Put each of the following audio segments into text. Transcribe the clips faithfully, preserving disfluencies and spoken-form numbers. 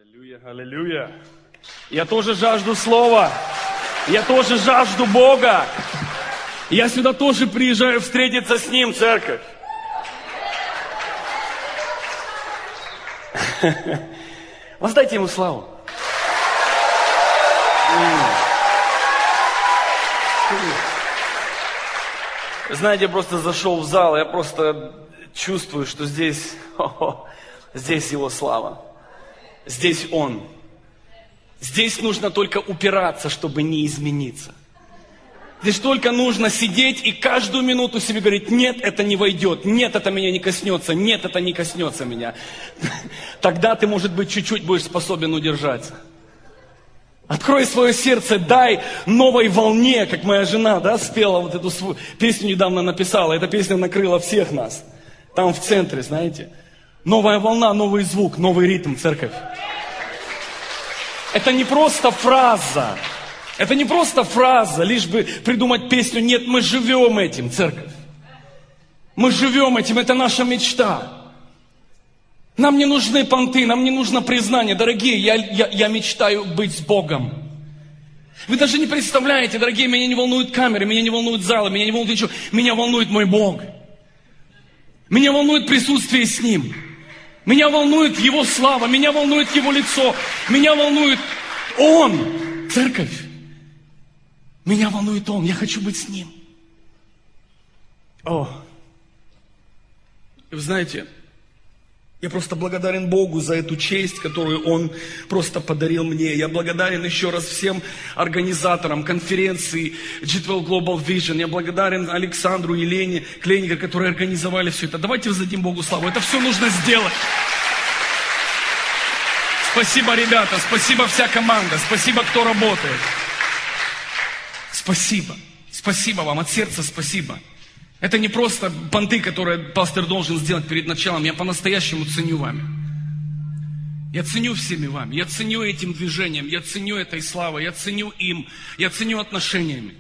Аллилуйя, аллилуйя. Я тоже жажду Слова. Я тоже жажду Бога. Я сюда тоже приезжаю встретиться с Ним, церковь. Воздайте Ему славу. Знаете, я просто зашел в зал, я просто чувствую, что здесь, о-о, здесь Его слава. Здесь Он. Здесь нужно только упираться, чтобы не измениться. Здесь только нужно сидеть и каждую минуту себе говорить: нет, это не войдет, нет, это меня не коснется, нет, это не коснется меня. Тогда ты, может быть, чуть-чуть будешь способен удержаться. Открой свое сердце, дай новой волне, как моя жена, да, спела вот эту свою песню, недавно написала. Эта песня накрыла всех нас. Там в центре, знаете. Новая волна, новый звук, новый ритм, церковь. Это не просто фраза. Это не просто фраза, лишь бы придумать песню. Нет, мы живем этим, церковь. Мы живем этим, это наша мечта. Нам не нужны понты, нам не нужно признание. Дорогие, я, я, я мечтаю быть с Богом. Вы даже не представляете, дорогие, меня не волнуют камеры, меня не волнуют залы, меня не волнует ничего. Меня волнует мой Бог. Меня волнует присутствие с Ним. Меня волнует Его слава, меня волнует Его лицо. Меня волнует Он, церковь. Меня волнует Он, я хочу быть с Ним. О, вы знаете, я просто благодарен Богу за эту честь, которую Он просто подарил мне. Я благодарен еще раз всем организаторам конференции джи двенадцать Global Vision. Я благодарен Александру, Елене, Клейнигер, которые организовали все это. Давайте воздадим Богу славу. Это все нужно сделать. Спасибо, ребята, спасибо вся команда, спасибо, кто работает. Спасибо, спасибо вам, от сердца спасибо. Это не просто понты, которые пастор должен сделать перед началом. Я по-настоящему ценю вами. Я ценю всеми вами. Я ценю этим движением. Я ценю этой славой. Я ценю им. Я ценю отношениями.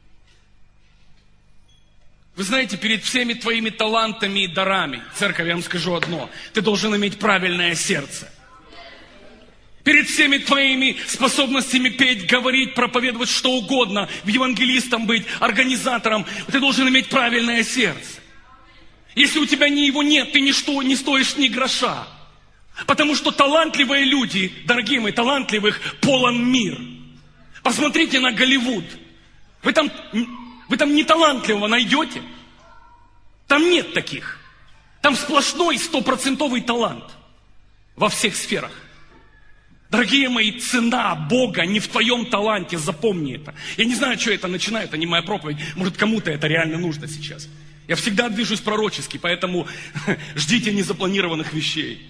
Вы знаете, перед всеми твоими талантами и дарами, церковь, я вам скажу одно: ты должен иметь правильное сердце. Перед всеми твоими способностями петь, говорить, проповедовать, что угодно, евангелистом быть, организатором, ты должен иметь правильное сердце. Если у тебя ни его нет, ты ничто, не стоишь ни гроша. Потому что талантливые люди, дорогие мои, талантливых полон мир. Посмотрите на Голливуд. Вы там, вы там неталантливого найдете? Там нет таких. Там сплошной стопроцентовый талант во всех сферах. Дорогие мои, цена Бога не в твоем таланте, запомни это. Я не знаю, что это начинает, это не моя проповедь. Может, кому-то это реально нужно сейчас. Я всегда движусь пророчески, поэтому ждите незапланированных вещей.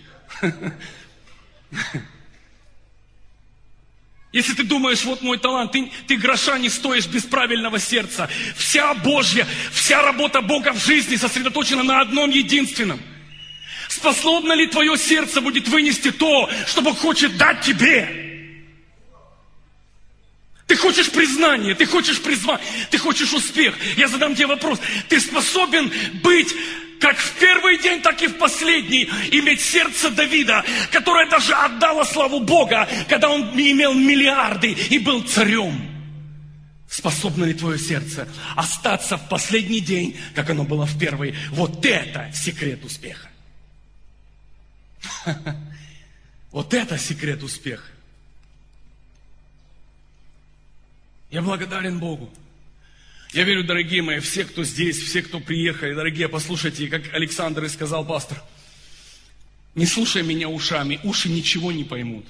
Если ты думаешь, вот мой талант, ты, ты гроша не стоишь без правильного сердца. Вся Божья, вся работа Бога в жизни сосредоточена на одном единственном. Способно ли твое сердце будет вынести то, что Бог хочет дать тебе? Ты хочешь признание, ты хочешь призвание, ты хочешь успех. Я задам тебе вопрос. Ты способен быть как в первый день, так и в последний, иметь сердце Давида, которое даже отдало славу Бога, когда он имел миллиарды и был царем? Способно ли твое сердце остаться в последний день, как оно было в первый? Вот это секрет успеха. Вот это секрет успеха. Я благодарен Богу. Я верю, дорогие мои, все, кто здесь, все, кто приехали, дорогие, послушайте, как Александр и сказал пастор, не слушай меня ушами, уши ничего не поймут.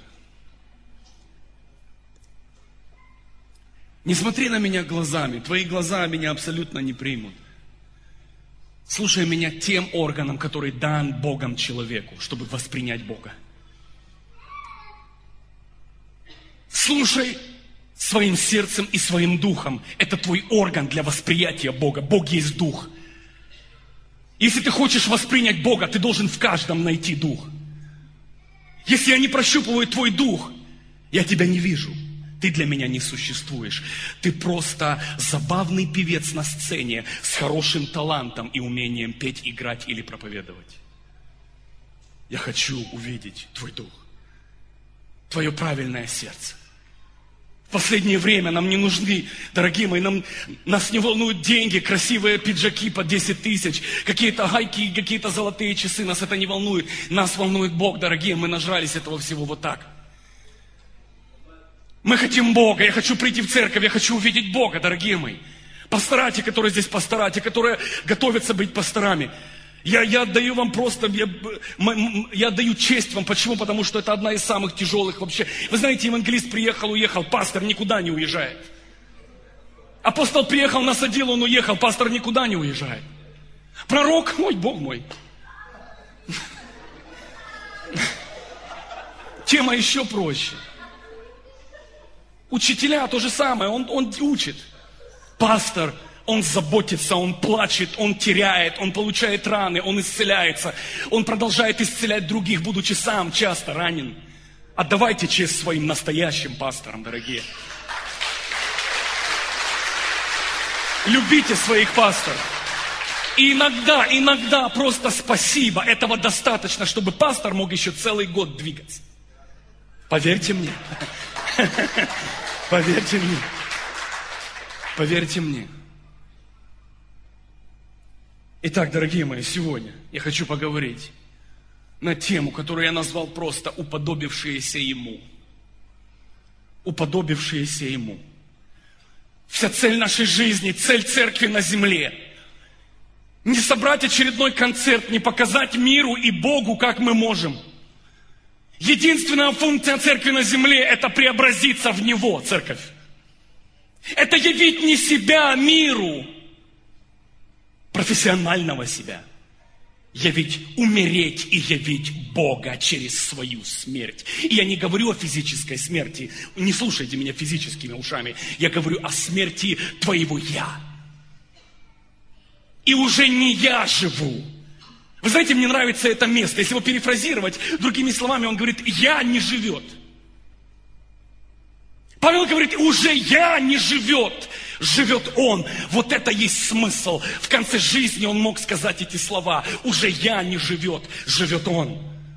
Не смотри на меня глазами, твои глаза меня абсолютно не примут. Слушай меня тем органом, который дан Богом человеку, чтобы воспринять Бога. Слушай своим сердцем и своим духом. Это твой орган для восприятия Бога. Бог есть дух. Если ты хочешь воспринять Бога, ты должен в каждом найти дух. Если я не прощупываю твой дух, я тебя не вижу. Ты для меня не существуешь. Ты просто забавный певец на сцене с хорошим талантом и умением петь, играть или проповедовать. Я хочу увидеть твой дух. твое правильное сердце. В последнее время нам не нужны, дорогие мои, нам, нас не волнуют деньги, красивые пиджаки по десять тысяч, какие-то гайки, какие-то золотые часы, нас это не волнует. Нас волнует Бог, дорогие, мы нажрались этого всего вот так. Мы хотим Бога, я хочу прийти в церковь, я хочу увидеть Бога, дорогие мои. Пастора, те, которые здесь пастора, те, которые готовятся быть пасторами. Я, я отдаю вам просто, я, я отдаю честь вам. Почему? Потому что это одна из самых тяжелых вообще. Вы знаете, евангелист приехал, уехал, пастор никуда не уезжает. Апостол приехал, насадил, он уехал, пастор никуда не уезжает. Пророк, ой, Бог мой. Тема еще проще. Учителя то же самое, он, он учит. Пастор, он заботится, он плачет, он теряет, он получает раны, он исцеляется. Он продолжает исцелять других, будучи сам часто ранен. Отдавайте честь своим настоящим пасторам, дорогие. Любите своих пасторов. И иногда, иногда просто спасибо. Этого достаточно, чтобы пастор мог еще целый год двигаться. Поверьте мне. Поверьте мне. Поверьте мне. Итак, дорогие мои, сегодня я хочу поговорить на тему, которую я назвал просто «Уподобившиеся Ему». Уподобившиеся Ему. Вся цель нашей жизни, цель церкви на земле. Не собрать очередной концерт, не показать миру и Богу, как мы можем. Единственная функция церкви на земле – это преобразиться в Него, церковь. Это явить не себя миру, профессионального себя. Явить, умереть и явить Бога через свою смерть. И я не говорю о физической смерти. Не слушайте меня физическими ушами. Я говорю о смерти твоего «я». И уже не я живу. Вы знаете, мне нравится это место. Если его перефразировать, другими словами, он говорит, «я не живет». Павел говорит, уже я не живет, живет он. Вот это есть смысл. В конце жизни он мог сказать эти слова. Уже я не живет, живет он.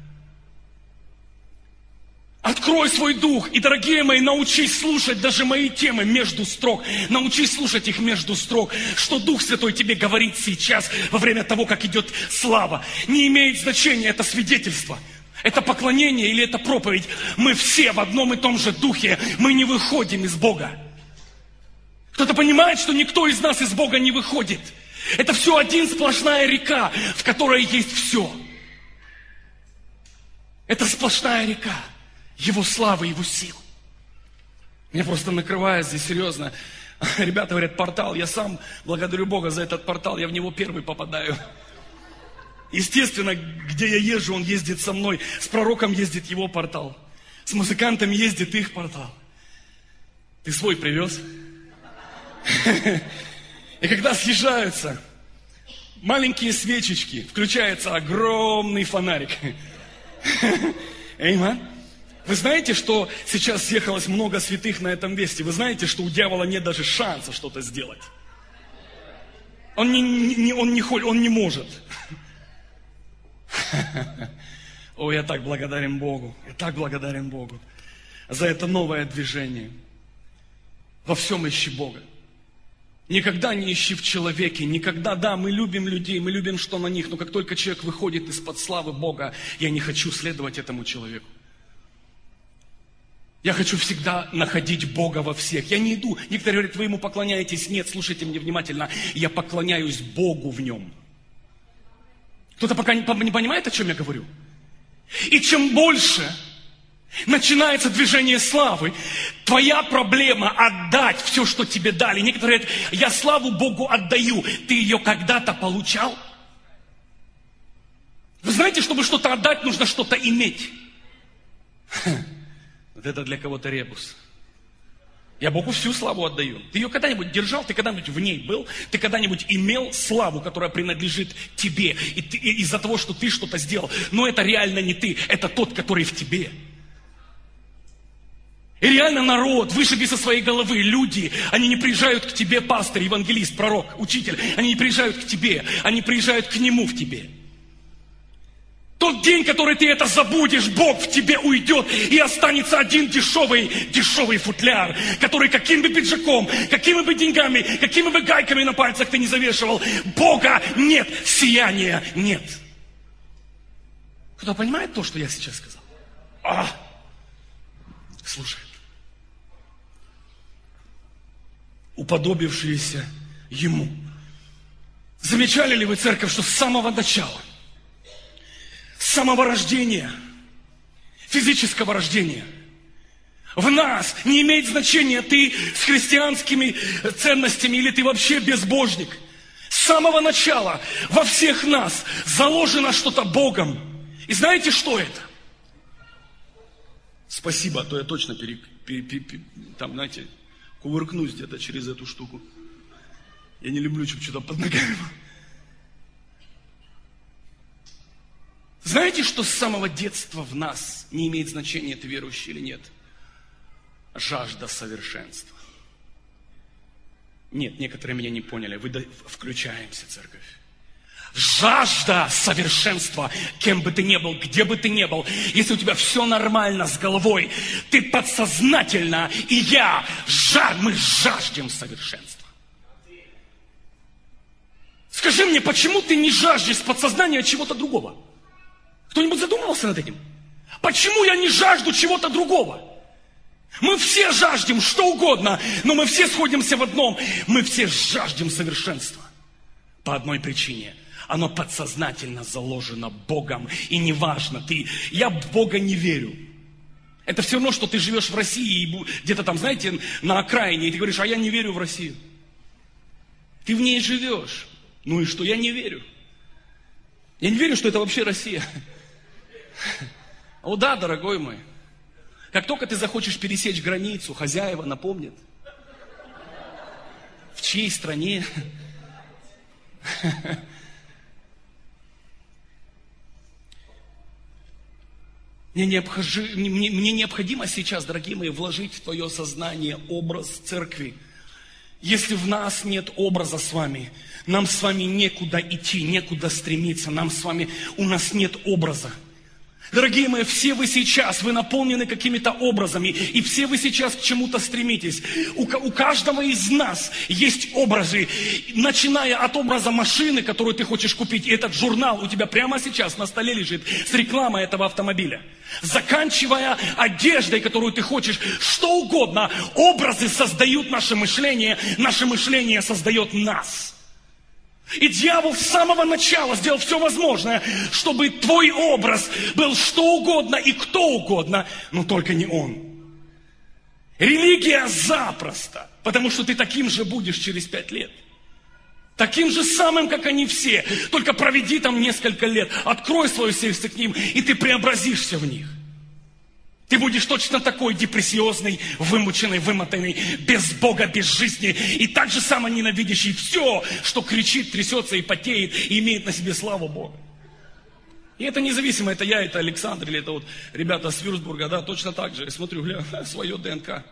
Открой свой дух. И, дорогие мои, научись слушать даже мои темы между строк. Научись слушать их между строк. Что Дух Святой тебе говорит сейчас, во время того, как идет слава. Не имеет значения, это свидетельство. Это поклонение или это проповедь. Мы все в одном и том же духе. Мы не выходим из Бога. Кто-то понимает, что никто из нас из Бога не выходит. Это все один сплошная река, в которой есть все. Это сплошная река. Его славы, Его сил. Меня просто накрывает здесь серьезно. Ребята говорят, портал. Я сам благодарю Бога за этот портал. Я в него первый попадаю. Естественно, где я езжу, он ездит со мной. С пророком ездит его портал. С музыкантами ездит их портал. Ты свой привез? И когда съезжаются маленькие свечечки, включается огромный фонарик. Эйман. Вы знаете, что сейчас съехалось много святых на этом месте? Вы знаете, что у дьявола нет даже шанса что-то сделать? Он не, не, он не, он не может. О, я так благодарен Богу, я так благодарен Богу за это новое движение. Во всем ищи Бога. Никогда не ищи в человеке, никогда, да, мы любим людей, мы любим, что на них, но как только человек выходит из-под славы Бога, я не хочу следовать этому человеку. Я хочу всегда находить Бога во всех. Я не иду, некоторые говорят, вы ему поклоняетесь. Нет, слушайте меня внимательно, я поклоняюсь Богу в нем. Кто-то пока не понимает, о чем я говорю? И чем больше начинается движение славы, твоя проблема отдать все, что тебе дали. Некоторые говорят, я славу Богу отдаю. Ты ее когда-то получал? Вы знаете, чтобы что-то отдать, нужно что-то иметь. Вот это для кого-то ребус. Я Богу всю славу отдаю. Ты ее когда-нибудь держал? Ты когда-нибудь в ней был? Ты когда-нибудь имел славу, которая принадлежит тебе? И ты, и из-за того, что ты что-то сделал. Но это реально не ты. Это тот, который в тебе. И реально народ, вышиби со своей головы, люди, они не приезжают к тебе, пастор, евангелист, пророк, учитель. Они не приезжают к тебе. Они приезжают к Нему в тебе. Тот день, который ты это забудешь, Бог в тебе уйдет, и останется один дешевый, дешевый футляр, который каким бы пиджаком, какими бы деньгами, какими бы гайками на пальцах ты не завешивал, Бога нет, сияния нет. Кто понимает то, что я сейчас сказал? А! Слушай. Уподобившиеся Ему. Замечали ли вы, церковь, что с самого начала, с самого рождения, физического рождения, в нас не имеет значения, ты с христианскими ценностями или ты вообще безбожник. С самого начала во всех нас заложено что-то Богом. И знаете, что это? Спасибо, а то я точно пере, пере, пере, пере, там, знаете, кувыркнусь где-то через эту штуку. Я не люблю, чтобы что-то под ногами было. Знаете, что с самого детства в нас не имеет значения, ты верующий или нет? Жажда совершенства. Нет, некоторые меня не поняли. Вы до... Включаемся, церковь. Жажда совершенства, кем бы ты ни был, где бы ты ни был, если у тебя все нормально с головой, ты подсознательно, и я, жар, мы жаждем совершенства. Скажи мне, почему ты не жаждешь подсознания чего-то другого? Кто-нибудь задумывался над этим? Почему я не жажду чего-то другого? Мы все жаждем что угодно, но мы все сходимся в одном. Мы все жаждем совершенства. По одной причине. Оно подсознательно заложено Богом. И неважно, ты, я в Бога не верю. Это все равно, что ты живешь в России, и где-то там, знаете, на окраине, и ты говоришь, а я не верю в Россию. Ты в ней живешь. Ну и что? Я не верю. Я не верю, что это вообще Россия. О да, дорогой мой. Как только ты захочешь пересечь границу, хозяева напомнят. В чьей стране? Мне необходимо, мне, мне необходимо сейчас, дорогие мои, вложить в твое сознание образ церкви. Если в нас нет образа с вами, нам с вами некуда идти, некуда стремиться, нам с вами, у нас нет образа. Дорогие мои, все вы сейчас, вы наполнены какими-то образами, и все вы сейчас к чему-то стремитесь. У, у каждого из нас есть образы, начиная от образа машины, которую ты хочешь купить, и этот журнал у тебя прямо сейчас на столе лежит с рекламой этого автомобиля. Заканчивая одеждой, которую ты хочешь, что угодно, образы создают наше мышление, наше мышление создает нас. И дьявол с самого начала сделал все возможное, чтобы твой образ был что угодно и кто угодно, но только не он. Религия запросто, потому что ты таким же будешь через пять лет. Таким же самым, как они все. Только проведи там несколько лет, открой свое сердце к ним, и ты преобразишься в них. Ты будешь точно такой депрессиозный, вымученный, вымотанный, без Бога, без жизни, и так же само ненавидящий все, что кричит, трясется и потеет, и имеет на себе славу Бога. И это независимо, это я, это Александр, или это вот ребята с Вюрцбурга, да, точно так же. Я смотрю, гля, свое ДНК.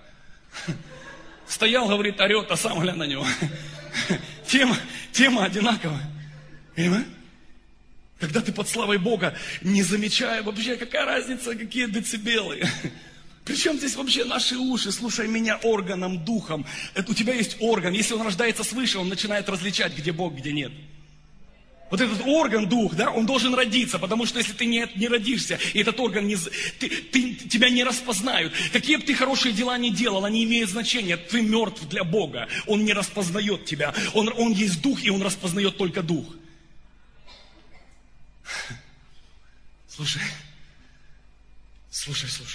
Стоял, говорит, орет, а сам гля на него. Тема, тема одинаковая. Понимаешь? Когда ты под славой Бога, не замечая вообще, какая разница, какие децибелы. Причем здесь вообще наши уши, слушай меня органом, духом. Это у тебя есть орган, если он рождается свыше, он начинает различать, где Бог, где нет. Вот этот орган, дух, да, он должен родиться, потому что если ты не, не родишься, и этот орган, не, ты, ты, тебя не распознают. Какие бы ты хорошие дела ни делал, они имеют значение. Ты мертв для Бога, Он не распознает тебя. Он, он есть дух, и Он распознает только дух. Слушай, слушай, слушай.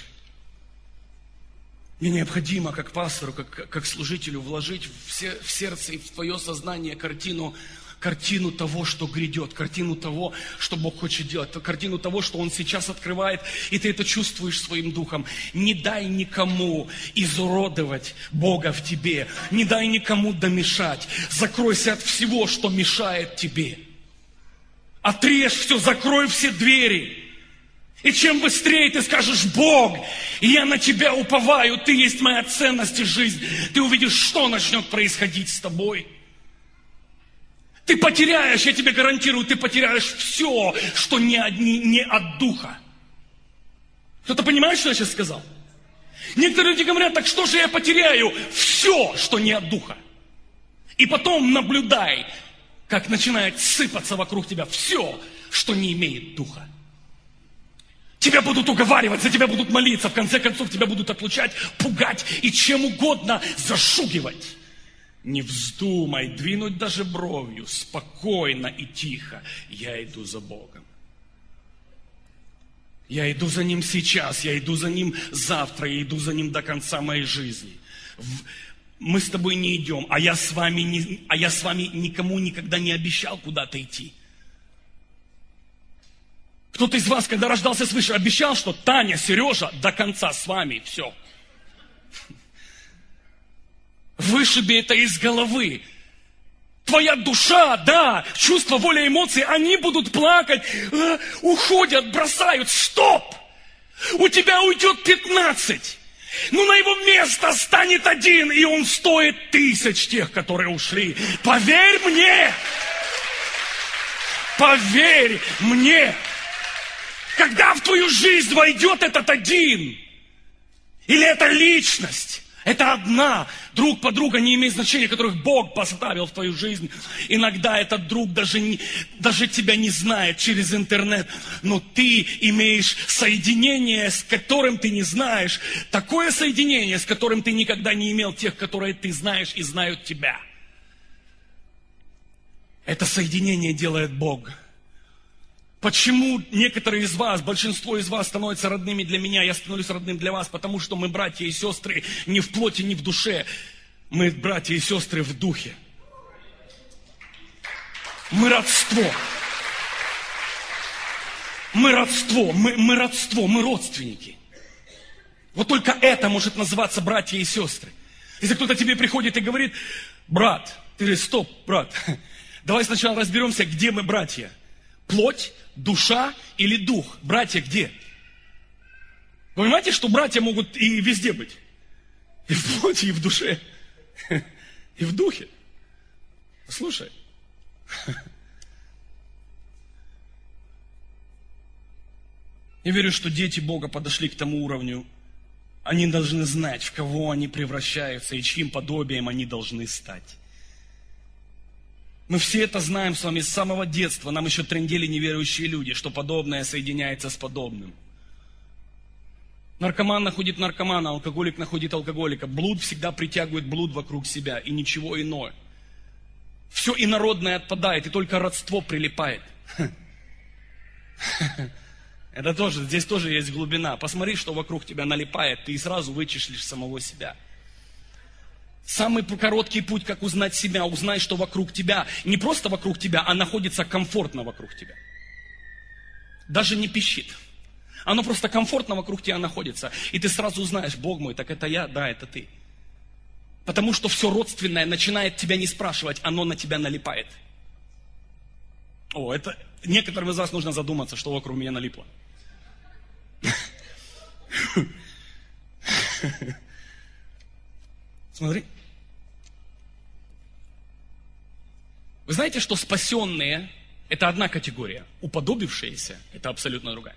Мне необходимо, как пастору, как, как служителю, вложить в, се, в сердце и в твое сознание картину, картину того, что грядет, картину того, что Бог хочет делать, картину того, что Он сейчас открывает, и ты это чувствуешь своим духом. Не дай никому изуродовать Бога в тебе, не дай никому домешать. Закройся от всего, что мешает тебе. Отрежь все, закрой все двери. И чем быстрее ты скажешь: Бог, я на Тебя уповаю, Ты есть моя ценность и жизнь, ты увидишь, что начнет происходить с тобой. Ты потеряешь, я тебе гарантирую, ты потеряешь все, что не, одни, не от Духа. Кто-то понимает, что я сейчас сказал? Некоторые люди говорят, так что же я потеряю? Все, что не от Духа. И потом наблюдай, как начинает сыпаться вокруг тебя все, что не имеет Духа. Тебя будут уговаривать, за тебя будут молиться, в конце концов тебя будут отлучать, пугать и чем угодно зашугивать. Не вздумай двинуть даже бровью, спокойно и тихо. Я иду за Богом. Я иду за Ним сейчас, я иду за Ним завтра, я иду за Ним до конца моей жизни. Мы с тобой не идем, а я с вами, не, а я с вами никому никогда не обещал куда-то идти. Кто-то из вас, когда рождался свыше, обещал, что Таня, Сережа до конца с вами, все. Вышиби это из головы. Твоя душа, да, чувства, воля, эмоции, они будут плакать, э, уходят, бросают. Стоп! У тебя уйдет пятнадцать. Но на его место станет один, и он стоит тысяч тех, которые ушли. Поверь мне! Поверь мне! Когда в твою жизнь войдет этот один, или эта личность, это одна, друг подруга не имеет значения, которых Бог поставил в твою жизнь. Иногда этот друг даже, не, даже тебя не знает через интернет, но ты имеешь соединение, с которым ты не знаешь. Такое соединение, с которым ты никогда не имел тех, которые ты знаешь и знают тебя. Это соединение делает Бог. Почему некоторые из вас, большинство из вас становятся родными для меня, я становлюсь родным для вас, потому что мы братья и сестры не в плоти, не в душе. Мы братья и сестры в духе. Мы родство. Мы родство, мы, мы родство, мы родственники. Вот только это может называться братья и сестры. Если кто-то тебе приходит и говорит, брат, ты говоришь, стоп, брат, давай сначала разберемся, где мы братья. Плоть, душа или дух? Братья где? Вы понимаете, что братья могут и везде быть? И в плоти, и в душе, и в духе. Слушай. Я верю, что дети Бога подошли к тому уровню. Они должны знать, в кого они превращаются и чьим подобием они должны стать. Мы все это знаем с вами с самого детства. Нам еще трындели неверующие люди, что подобное соединяется с подобным. Наркоман находит наркомана, алкоголик находит алкоголика. Блуд всегда притягивает блуд вокруг себя и ничего иное. Все инородное отпадает, и только родство прилипает. Это тоже, здесь тоже есть глубина. Посмотри, что вокруг тебя налипает, ты сразу вычислишь самого себя. Самый короткий путь, как узнать себя, узнай, что вокруг тебя, не просто вокруг тебя, а находится комфортно вокруг тебя. Даже не пищит. Оно просто комфортно вокруг тебя находится. И ты сразу узнаешь, Бог мой, так это я, да, это ты. Потому что все родственное начинает тебя не спрашивать, оно на тебя налипает. О, это некоторым из вас нужно задуматься, что вокруг меня налипло. Смотри. Вы знаете, что спасенные – это одна категория, уподобившиеся – это абсолютно другая.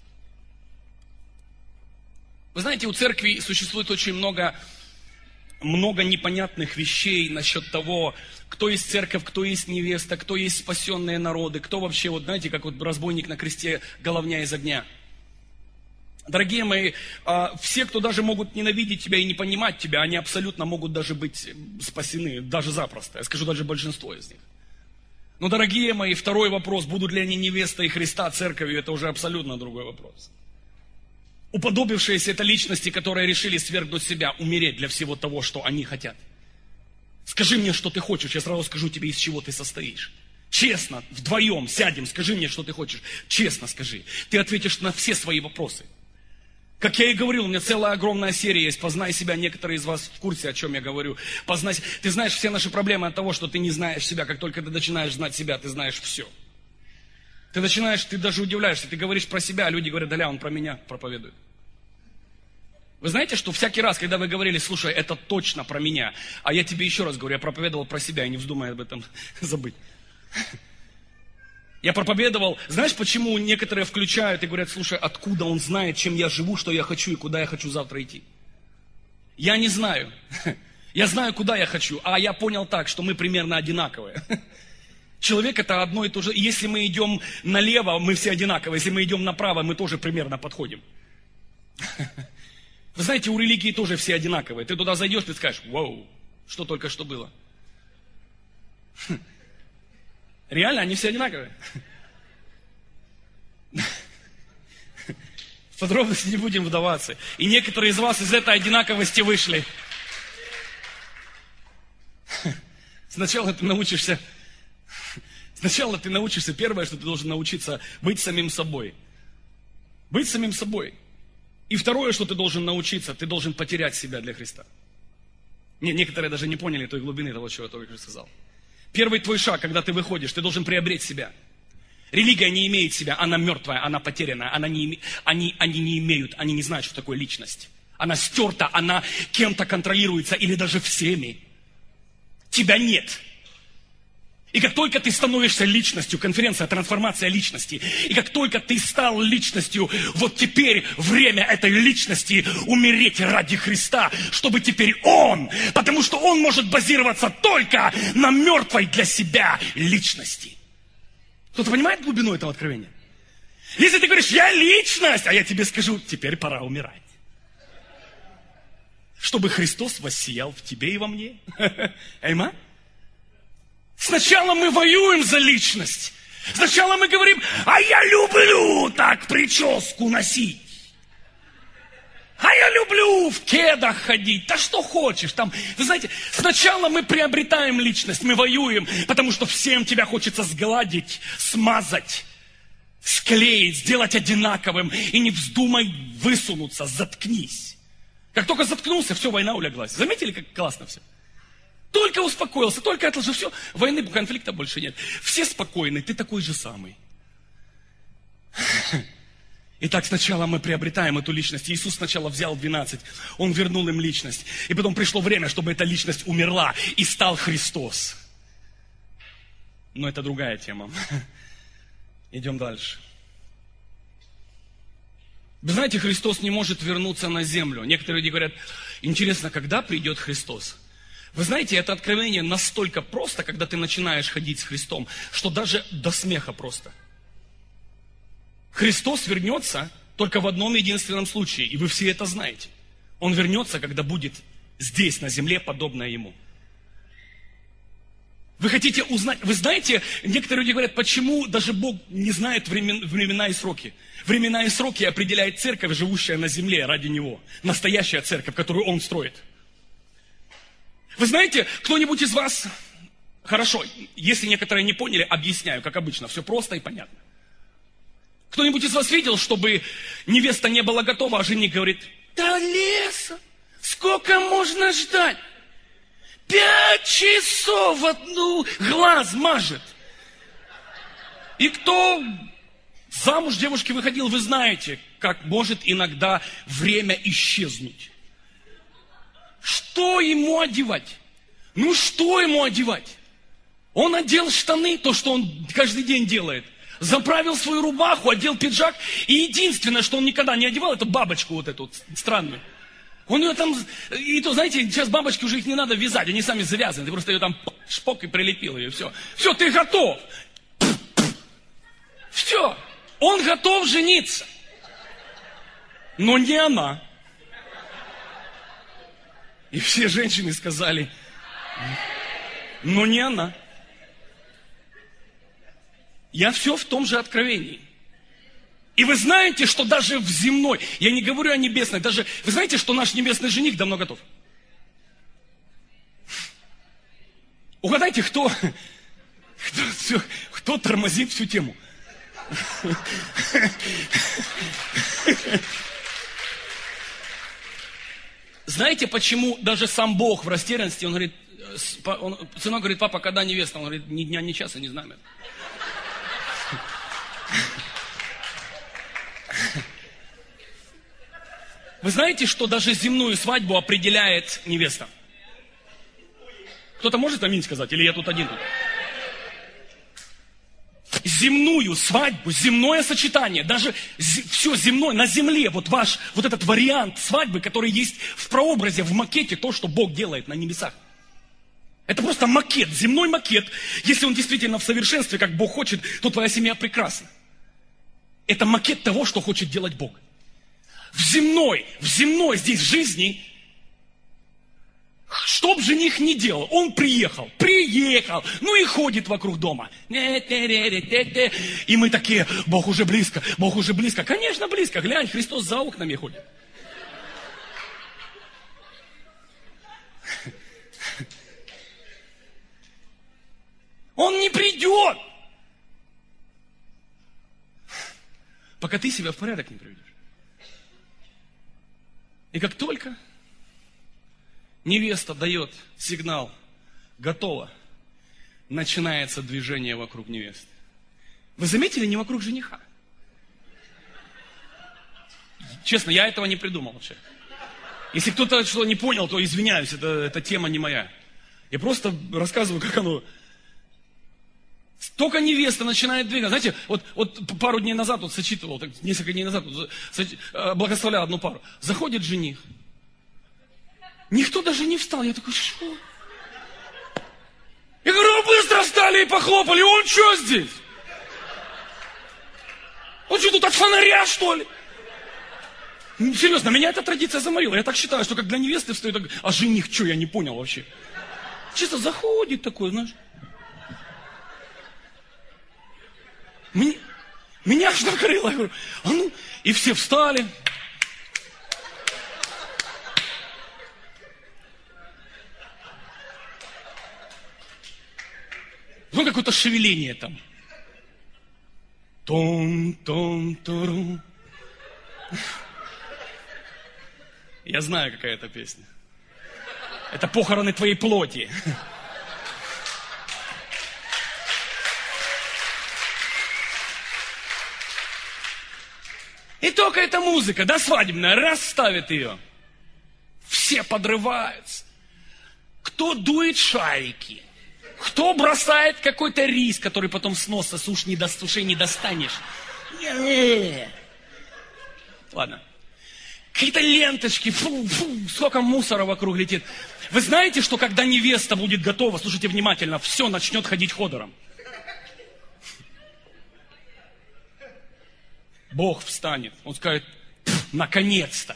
Вы знаете, у церкви существует очень много, много непонятных вещей насчет того, кто есть церковь, кто есть невеста, кто есть спасенные народы, кто вообще, вот знаете, как вот разбойник на кресте, головня из огня. Дорогие мои, все, кто даже могут ненавидеть тебя и не понимать тебя, они абсолютно могут даже быть спасены, даже запросто. Я скажу, даже большинство из них. Но, дорогие мои, второй вопрос, будут ли они невестой Христа, церковью, это уже абсолютно другой вопрос. Уподобившиеся это личности, которые решили свергнуть себя, умереть для всего того, что они хотят. Скажи мне, что ты хочешь, я сразу скажу тебе, из чего ты состоишь. Честно, вдвоем сядем, скажи мне, что ты хочешь. Честно скажи. Ты ответишь на все свои вопросы. Как я и говорил, у меня целая огромная серия есть. Познай себя. Некоторые из вас в курсе, о чем я говорю. Познай. Ты знаешь все наши проблемы от того, что ты не знаешь себя. Как только ты начинаешь знать себя, ты знаешь все. Ты начинаешь, ты даже удивляешься. Ты говоришь про себя, а люди говорят, да, он про меня проповедует. Вы знаете, что всякий раз, когда вы говорили, слушай, это точно про меня, а я тебе еще раз говорю, я проповедовал про себя, и не вздумай об этом забыть. Я проповедовал, знаешь, почему некоторые включают и говорят, слушай, откуда он знает, чем я живу, что я хочу и куда я хочу завтра идти? Я не знаю. Я знаю, куда я хочу, а я понял так, что мы примерно одинаковые. Человек это одно и то же. Если мы идем налево, мы все одинаковые. Если мы идем направо, мы тоже примерно подходим. Вы знаете, у религии тоже все одинаковые. Ты туда зайдешь, ты скажешь, вау, что только что было. Реально, они все одинаковые. В подробности не будем вдаваться. И некоторые из вас из этой одинаковости вышли. Сначала ты научишься, сначала ты научишься, первое, что ты должен научиться, быть самим собой. Быть самим собой. И второе, что ты должен научиться, ты должен потерять себя для Христа. Не, некоторые даже не поняли той глубины того, чего я только что сказал. Первый твой шаг, когда ты выходишь, ты должен приобреть себя. Религия не имеет себя, она мертвая, она потерянная, она не име... они, они не имеют, они не знают, что такое личность. Она стерта, она кем-то контролируется или даже всеми. Тебя нет. И как только ты становишься личностью, конференция «Трансформация личности», и как только ты стал личностью, вот теперь время этой личности умереть ради Христа, чтобы теперь Он, потому что Он может базироваться только на мертвой для себя личности. Кто-то понимает глубину этого откровения? Если ты говоришь, я личность, а я тебе скажу, теперь пора умирать. Чтобы Христос воссиял в тебе и во мне. Аминь. Сначала мы воюем за личность. Сначала мы говорим, а я люблю так прическу носить. А я люблю в кедах ходить. Да что хочешь там. Вы знаете, сначала мы приобретаем личность, мы воюем, потому что всем тебя хочется сгладить, смазать, склеить, сделать одинаковым. И не вздумай высунуться, заткнись. Как только заткнулся, все, война улеглась. Заметили, как классно все? Только успокоился, только отложил, все, войны, конфликта больше нет. Все спокойны, ты такой же самый. Итак, сначала мы приобретаем эту личность. Иисус сначала взял двенадцать, Он вернул им личность. И потом пришло время, чтобы эта личность умерла, и стал Христос. Но это другая тема. Идем дальше. Вы знаете, Христос не может вернуться на землю. Некоторые люди говорят, интересно, когда придет Христос? Вы знаете, это откровение настолько просто, когда ты начинаешь ходить с Христом, что даже до смеха просто. Христос вернется только в одном единственном случае, и вы все это знаете. Он вернется, когда будет здесь, на земле, подобное Ему. Вы хотите узнать, вы знаете, некоторые люди говорят, почему даже Бог не знает времен, времена и сроки. Времена и сроки определяет церковь, живущая на земле ради Него. Настоящая церковь, которую Он строит. Вы знаете, кто-нибудь из вас, хорошо, если некоторые не поняли, объясняю, как обычно, все просто и понятно. Кто-нибудь из вас видел, чтобы невеста не была готова, а жених говорит, да леса, сколько можно ждать? Пять часов в одну глаз мажет. И кто замуж девушки выходил, вы знаете, как может иногда время исчезнуть. Что ему одевать? Ну что ему одевать? Он одел штаны, то, что он каждый день делает. Заправил свою рубаху, одел пиджак. И единственное, что он никогда не одевал, это бабочку вот эту вот странную. Он ее там, и то, знаете, сейчас бабочки уже их не надо вязать, они сами завязаны. Ты просто ее там шпок и прилепил ее, все. Все, ты готов. Все. Он готов жениться. Но не она. И все женщины сказали, но не она. Я все в том же откровении. И вы знаете, что даже в земной, я не говорю о небесной, даже, вы знаете, что наш небесный жених давно готов? Угадайте, кто, кто, все, кто тормозит всю тему? Знаете, почему даже сам Бог в растерянности, он говорит, он, сынок говорит, папа, когда невеста? Он говорит, ни дня, ни часа не знаем. Вы знаете, что даже земную свадьбу определяет невеста? Кто-то может аминь сказать? Или я тут один тут? земную свадьбу, земное сочетание, даже все земное на земле, вот ваш, вот этот вариант свадьбы, который есть в прообразе, в макете, то, что Бог делает на небесах. Это просто макет, земной макет. Если он действительно в совершенстве, как Бог хочет, то твоя семья прекрасна. Это макет того, что хочет делать Бог. В земной, в земной здесь жизни, что б жених ни делал, он приехал, приехал, ну и ходит вокруг дома. И мы такие, Бог уже близко, Бог уже близко. Конечно, близко, глянь, Христос за окнами ходит. Он не придет, пока ты себя в порядок не приведешь. И как только невеста дает сигнал «готово», начинается движение вокруг невесты. Вы заметили, не вокруг жениха? Честно, я этого не придумал вообще. Если кто-то что не понял, то извиняюсь, это, эта тема не моя. Я просто рассказываю, как оно... Только невеста начинает двигаться. Знаете, вот, вот пару дней назад, вот сочитывал, так, несколько дней назад, вот, благословлял одну пару. Заходит жених. Никто даже не встал. Я такой, что? Я говорю, быстро встали и похлопали. Он что здесь? Он что, тут от фонаря, что ли? Серьезно, меня эта традиция заморила. Я так считаю, что как для невесты встает, так, а жених что, я не понял вообще. Чисто заходит такой, знаешь. Меня, меня аж накрыло. Я говорю, а ну, и все встали. Ну, какое-то шевеление там. Том-том-турум. Я знаю, какая это песня. Это похороны твоей плоти. И только эта музыка, да, свадебная, раз ставит ее. Все подрываются. Кто дует шарики? Кто бросает какой-то рис, который потом с носа суш не, до, суши не достанешь? Ладно. Какие-то ленточки, фу, фу, сколько мусора вокруг летит. Вы знаете, что когда невеста будет готова, слушайте внимательно, все начнет ходить ходором. Бог встанет, он скажет, наконец-то.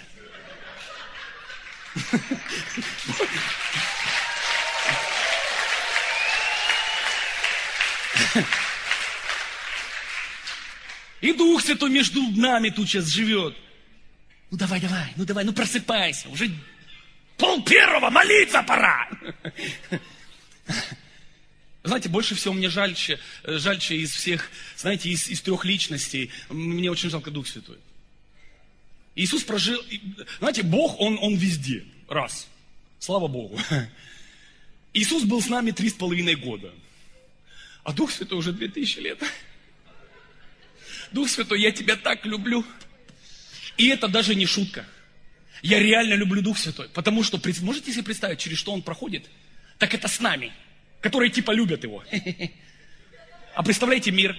И Дух Святой между нами тут сейчас живет. Ну давай, давай, ну давай, ну просыпайся. Уже пол первого, молиться пора. Знаете, больше всего мне жальче, жальче из всех, знаете, из, из трех личностей, мне очень жалко Дух Святой. Иисус прожил, знаете, Бог, Он, он везде, раз, слава Богу. Иисус был с нами три с половиной года, а Дух Святой уже две тысячи лет. Дух Святой, я тебя так люблю. И это даже не шутка. Я реально люблю Дух Святой, потому что, можете себе представить, через что Он проходит? Так это с нами, которые типа любят Его. А представляете мир?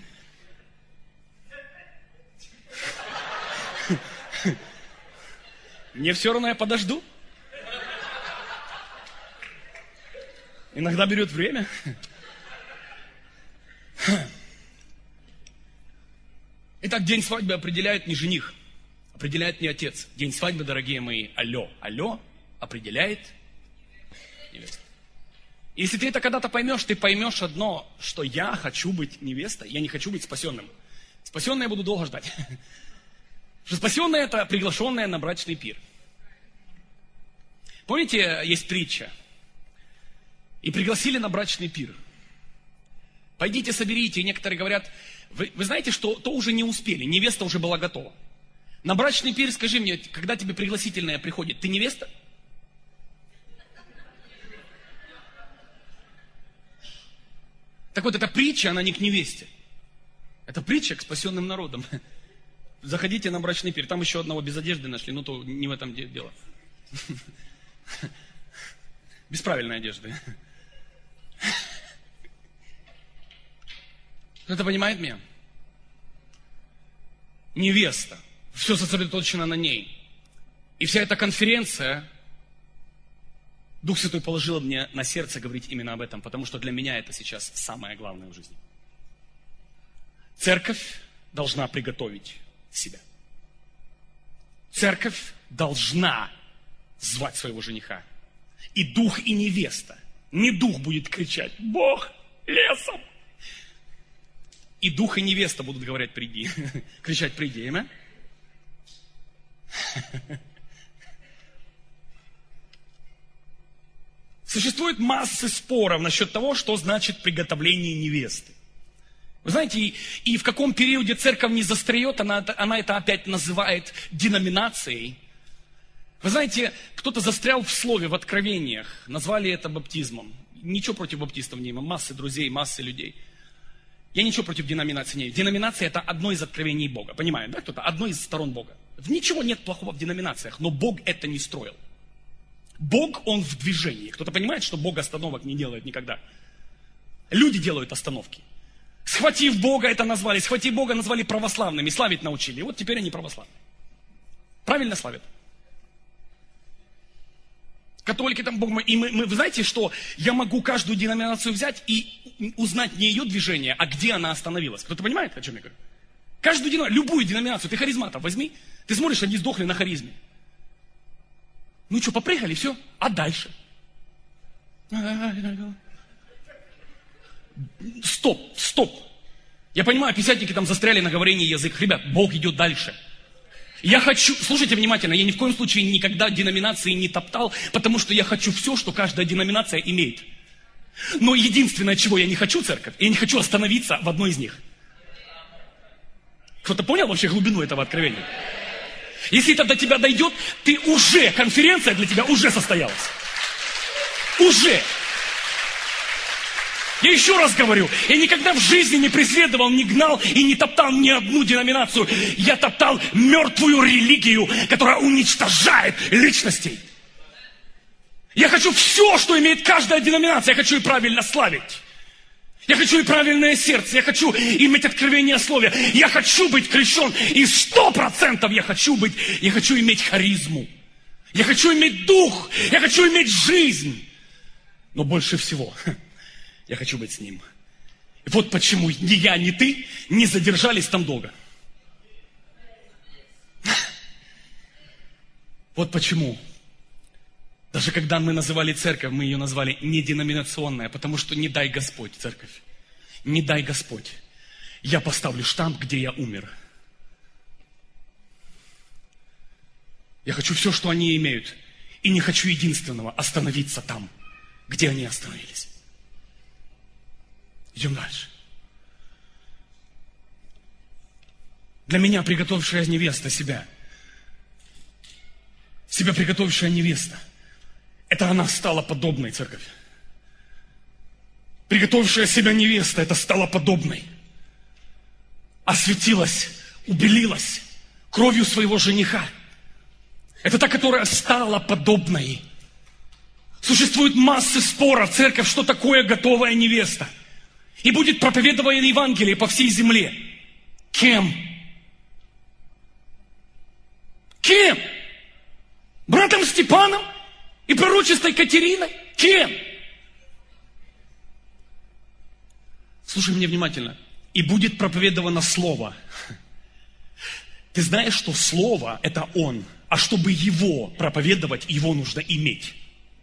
Мне все равно, я подожду. Иногда берет время. Итак, день свадьбы определяет не жених, определяет не отец. День свадьбы, дорогие мои, алло, алло, определяет невеста. Если ты это когда-то поймешь, ты поймешь одно, что я хочу быть невестой, я не хочу быть спасенным. Спасенный я буду долго ждать. Что спасенный это приглашенная на брачный пир. Помните, есть притча? И пригласили на брачный пир. Пойдите, соберите. И некоторые говорят, вы, вы знаете, что то уже не успели, невеста уже была готова. На брачный пир, скажи мне, когда тебе пригласительная приходит, ты невеста? Так вот, эта притча, она не к невесте. Это притча к спасенным народам. Заходите на брачный пир. Там еще одного без одежды нашли, но то не в этом дело. Без правильной одежды. Кто-то понимает меня? Невеста. Все сосредоточено на ней. И вся эта конференция, Дух Святой положил мне на сердце говорить именно об этом, потому что для меня это сейчас самое главное в жизни. Церковь должна приготовить себя. Церковь должна звать своего жениха. И дух, и невеста. Не дух будет кричать: Бог лесом. И дух, и невеста будут говорить: приди. Кричать: приди. Аминь. Существует масса споров насчет того, что значит приготовление невесты. Вы знаете, и, и в каком периоде церковь не застреет, она, она это опять называет деноминацией. Вы знаете, кто-то застрял в слове, в откровениях, назвали это баптизмом. Ничего против баптистов не имею, массы друзей, массы людей. Я ничего против деноминации не имею. Деноминация – это одно из откровений Бога. Понимаете, да, кто-то? Одно из сторон Бога. Ничего нет плохого в деноминациях, но Бог это не строил. Бог, Он в движении. Кто-то понимает, что Бог остановок не делает никогда? Люди делают остановки. Схватив Бога, это назвали. Схватив Бога, назвали православными. Славить научили. И вот теперь они православные. Правильно славят? Католики там, Бог мой. И мы, мы, вы знаете, что я могу каждую деноминацию взять и узнать не ее движение, а где она остановилась. Кто-то понимает, о чем я говорю? Каждую деноминацию, любую деноминацию, ты харизматов возьми. Ты смотришь, они сдохли на харизме. Ну что, попрыгали, все. А дальше? Стоп, стоп. Я понимаю, пятидесятники там застряли на говорении язык. Ребят, Бог идет дальше. Я хочу, слушайте внимательно, я ни в коем случае никогда деноминации не топтал, потому что я хочу все, что каждая деноминация имеет. Но единственное, чего я не хочу, церковь, я не хочу остановиться в одной из них. Кто-то понял вообще глубину этого откровения? Если это до тебя дойдет, ты уже, конференция для тебя уже состоялась. Уже. Я еще раз говорю, я никогда в жизни не преследовал, не гнал и не топтал ни одну деноминацию. Я топтал мертвую религию, которая уничтожает личностей. Я хочу все, что имеет каждая деноминация. Я хочу и правильно славить. Я хочу и правильное сердце. Я хочу иметь откровение о слове. Я хочу быть крещен. И сто процентов я хочу быть. Я хочу иметь харизму. Я хочу иметь дух. Я хочу иметь жизнь. Но больше всего я хочу быть с Ним. И вот почему ни я, ни ты не задержались там долго. Вот почему. Даже когда мы называли церковь, мы ее назвали неденоминационная, потому что не дай Господь, церковь, не дай Господь, я поставлю штамп, где я умер. Я хочу все, что они имеют, и не хочу единственного остановиться там, где они остановились. Идем дальше. Для меня приготовившая невеста себя, себя приготовившая невеста, это она стала подобной, церковь. Приготовившая себя невеста, это стала подобной. Осветилась, убелилась кровью своего жениха. Это та, которая стала подобной. Существует масса споров, церковь, что такое готовая невеста. И будет проповедовано Евангелие по всей земле. Кем? Кем? Братом Степаном? И пророческой Катериной? Кем? Слушай меня внимательно. И будет проповедовано Слово. Ты знаешь, что Слово – это Он. А чтобы Его проповедовать, Его нужно иметь.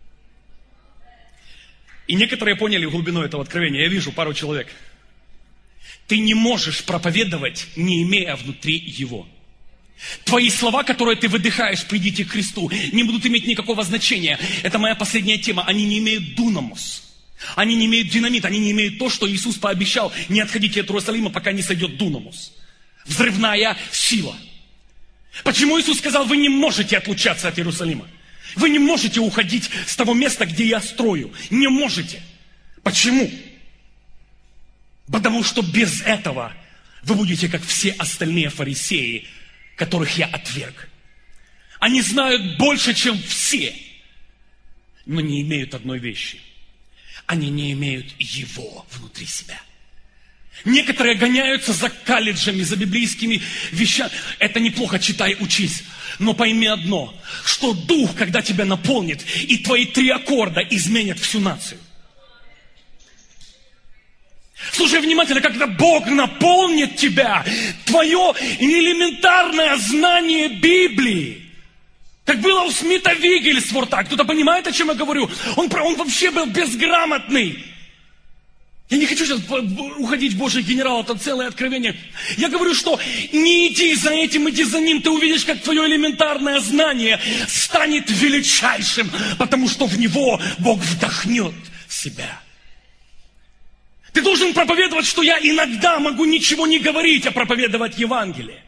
И некоторые поняли глубину этого откровения. Я вижу пару человек. Ты не можешь проповедовать, не имея внутри Его. Твои слова, которые ты выдыхаешь, придите к Христу, не будут иметь никакого значения. Это моя последняя тема. Они не имеют дунамос. Они не имеют динамит. Они не имеют то, что Иисус пообещал. Не отходите от Иерусалима, пока не сойдет дунамос. Взрывная сила. Почему Иисус сказал, вы не можете отлучаться от Иерусалима? Вы не можете уходить с того места, где я строю. Не можете. Почему? Потому что без этого вы будете, как все остальные фарисеи, которых я отверг. Они знают больше, чем все, но не имеют одной вещи. Они не имеют Его внутри себя. Некоторые гоняются за колледжами, за библейскими вещами. Это неплохо, читай, учись. Но пойми одно, что Дух, когда тебя наполнит, и твои три аккорда изменят всю нацию. Слушай внимательно, когда Бог наполнит тебя, твое элементарное знание Библии, как было у Смита Виггельсворта, кто-то понимает, о чем я говорю? Он, он вообще был безграмотный. Я не хочу сейчас уходить в Божий генерал, это целое откровение. Я говорю, что не иди за этим, иди за ним. Ты увидишь, как твое элементарное знание станет величайшим, потому что в него Бог вдохнет себя. Ты должен проповедовать, что я иногда могу ничего не говорить, а проповедовать Евангелие.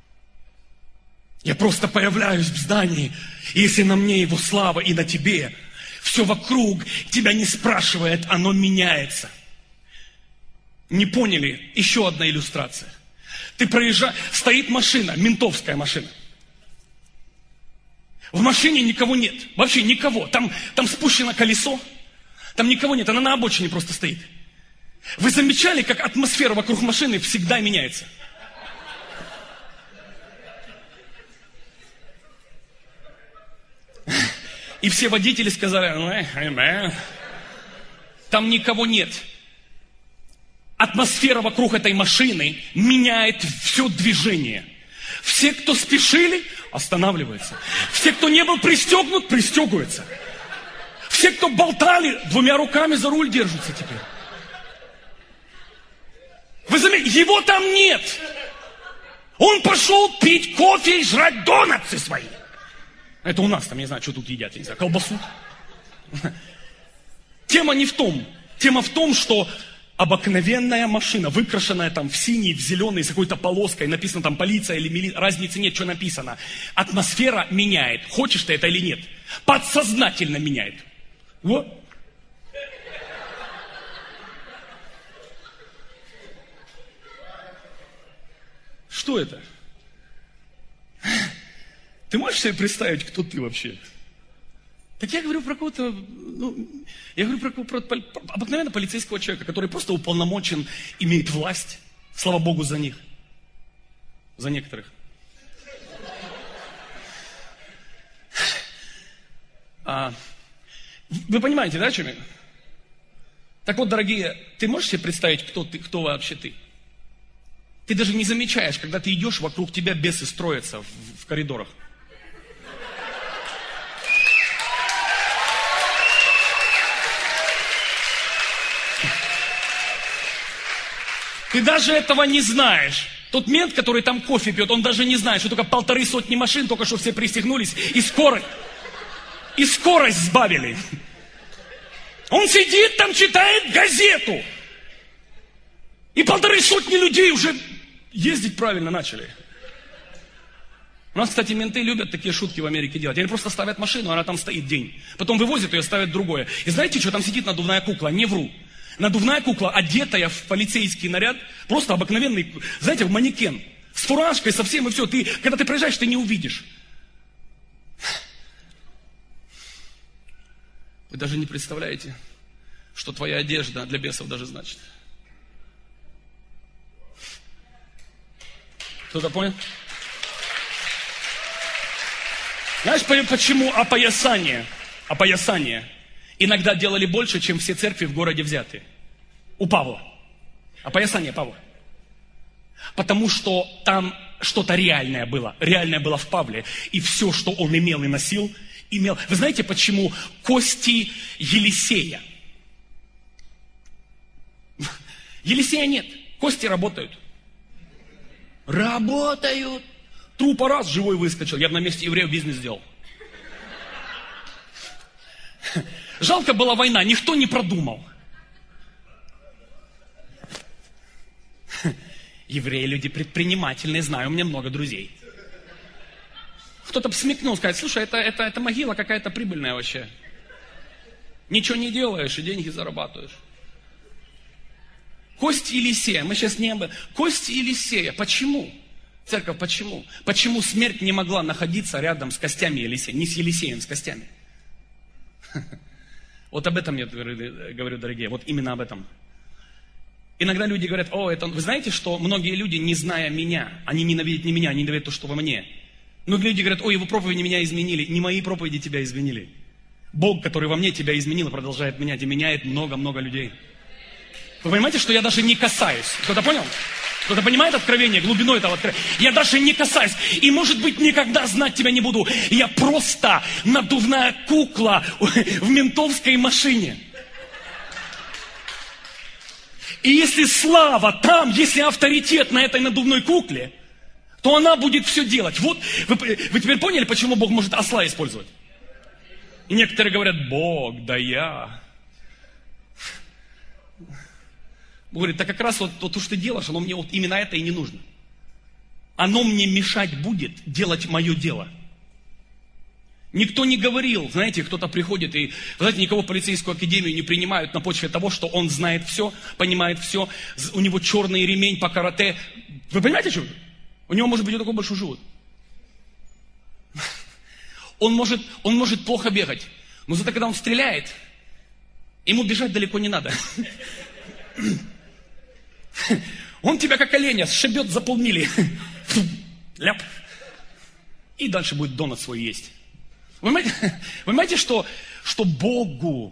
Я просто появляюсь в здании, и если на мне Его слава и на тебе, все вокруг тебя не спрашивает, оно меняется. Не поняли? Еще одна иллюстрация. Ты проезжаешь, стоит машина, ментовская машина. В машине никого нет, вообще никого. Там, там спущено колесо, там никого нет, она на обочине просто стоит. Вы замечали, как атмосфера вокруг машины всегда меняется? И все водители сказали, там никого нет. Атмосфера вокруг этой машины меняет все движение. Все, кто спешили, останавливаются. Все, кто не был пристегнут, пристегиваются. Все, кто болтали, двумя руками за руль держатся теперь. Вы заметили, его там нет. Он пошел пить кофе и жрать донатсы свои. Это у нас там, я не знаю, что тут едят, я не знаю, колбасу. Тема не в том. Тема в том, что обыкновенная машина, выкрашенная там в синий, в зеленый, с какой-то полоской, написано там полиция или милиция, разницы нет, что написано. Атмосфера меняет, хочешь ты это или нет. Подсознательно меняет. Вот. Что это? Ты можешь себе представить, кто ты вообще? Так я говорю про кого-то, ну, я говорю про, про, про, про обыкновенно полицейского человека, который просто уполномочен, имеет власть. Слава Богу за них. За некоторых. А, вы понимаете, да, о чем я? Так вот, дорогие, ты можешь себе представить, кто ты, кто вообще ты? Ты даже не замечаешь, когда ты идешь, вокруг тебя бесы строятся в, в коридорах. Ты даже этого не знаешь. Тот мент, который там кофе пьет, он даже не знает, что только полторы сотни машин, только что все пристегнулись, и скорость, и скорость сбавили. Он сидит там, читает газету. И полторы сотни людей уже ездить правильно начали. У нас, кстати, менты любят такие шутки в Америке делать. Они просто ставят машину, она там стоит день. Потом вывозят ее, ставят другое. И знаете, что там сидит надувная кукла? Не вру. Надувная кукла, одетая в полицейский наряд, просто обыкновенный, знаете, манекен. С фуражкой, со всем и все. Ты, когда ты проезжаешь, ты не увидишь. Вы даже не представляете, что твоя одежда для бесов даже значит. Кто-то понял? Знаешь, почему опоясание, опоясание иногда делали больше, чем все церкви в городе взятые? У Павла. Опоясание Павла. Потому что там что-то реальное было. Реальное было в Павле. И все, что он имел и носил, имел. Вы знаете, почему кости Елисея? Елисея нет. Кости работают. Работают. Трупа раз живой выскочил. Я бы на месте евреев бизнес сделал. Жалко была война. Никто не продумал. Евреи люди предпринимательные. Знаю, у меня много друзей. Кто-то бы смекнул, сказать, слушай, это, это, это могила какая-то прибыльная вообще. Ничего не делаешь и деньги зарабатываешь. Кость Елисея, мы сейчас не об... Кость Елисея, почему? Церковь, почему? Почему смерть не могла находиться рядом с костями Елисея? Не с Елисеем, с костями. Вот об этом я говорю, дорогие, вот именно об этом. Иногда люди говорят, о, это... Вы знаете, что многие люди, не зная меня, они ненавидят не меня, они ненавидят то, что во мне. Многие люди говорят, ой, его проповеди меня изменили. Не мои проповеди тебя изменили. Бог, который во мне тебя изменил, продолжает менять и меняет много-много людей. Вы понимаете, что я даже не касаюсь? Кто-то понял? Кто-то понимает откровение, глубину этого откровения? Я даже не касаюсь. И, может быть, никогда знать тебя не буду. Я просто надувная кукла в ментовской машине. И если слава там, если авторитет на этой надувной кукле, то она будет все делать. Вот, вы, вы теперь поняли, почему Бог может осла использовать? И некоторые говорят, Бог, да я... Бог говорит, да как раз вот, вот то, что ты делаешь, оно мне вот именно это и не нужно. Оно мне мешать будет делать мое дело. Никто не говорил, знаете, кто-то приходит и, вы знаете, никого в полицейскую академию не принимают на почве того, что он знает все, понимает все, у него черный ремень по карате. Вы понимаете, что? У него может быть вот такой большой живот. Он может, он может плохо бегать, но зато когда он стреляет, ему бежать далеко не надо. Он тебя как оленя сшибет за полмили. Ляп. И дальше будет донат свой есть. Вы понимаете, вы понимаете что, что Богу,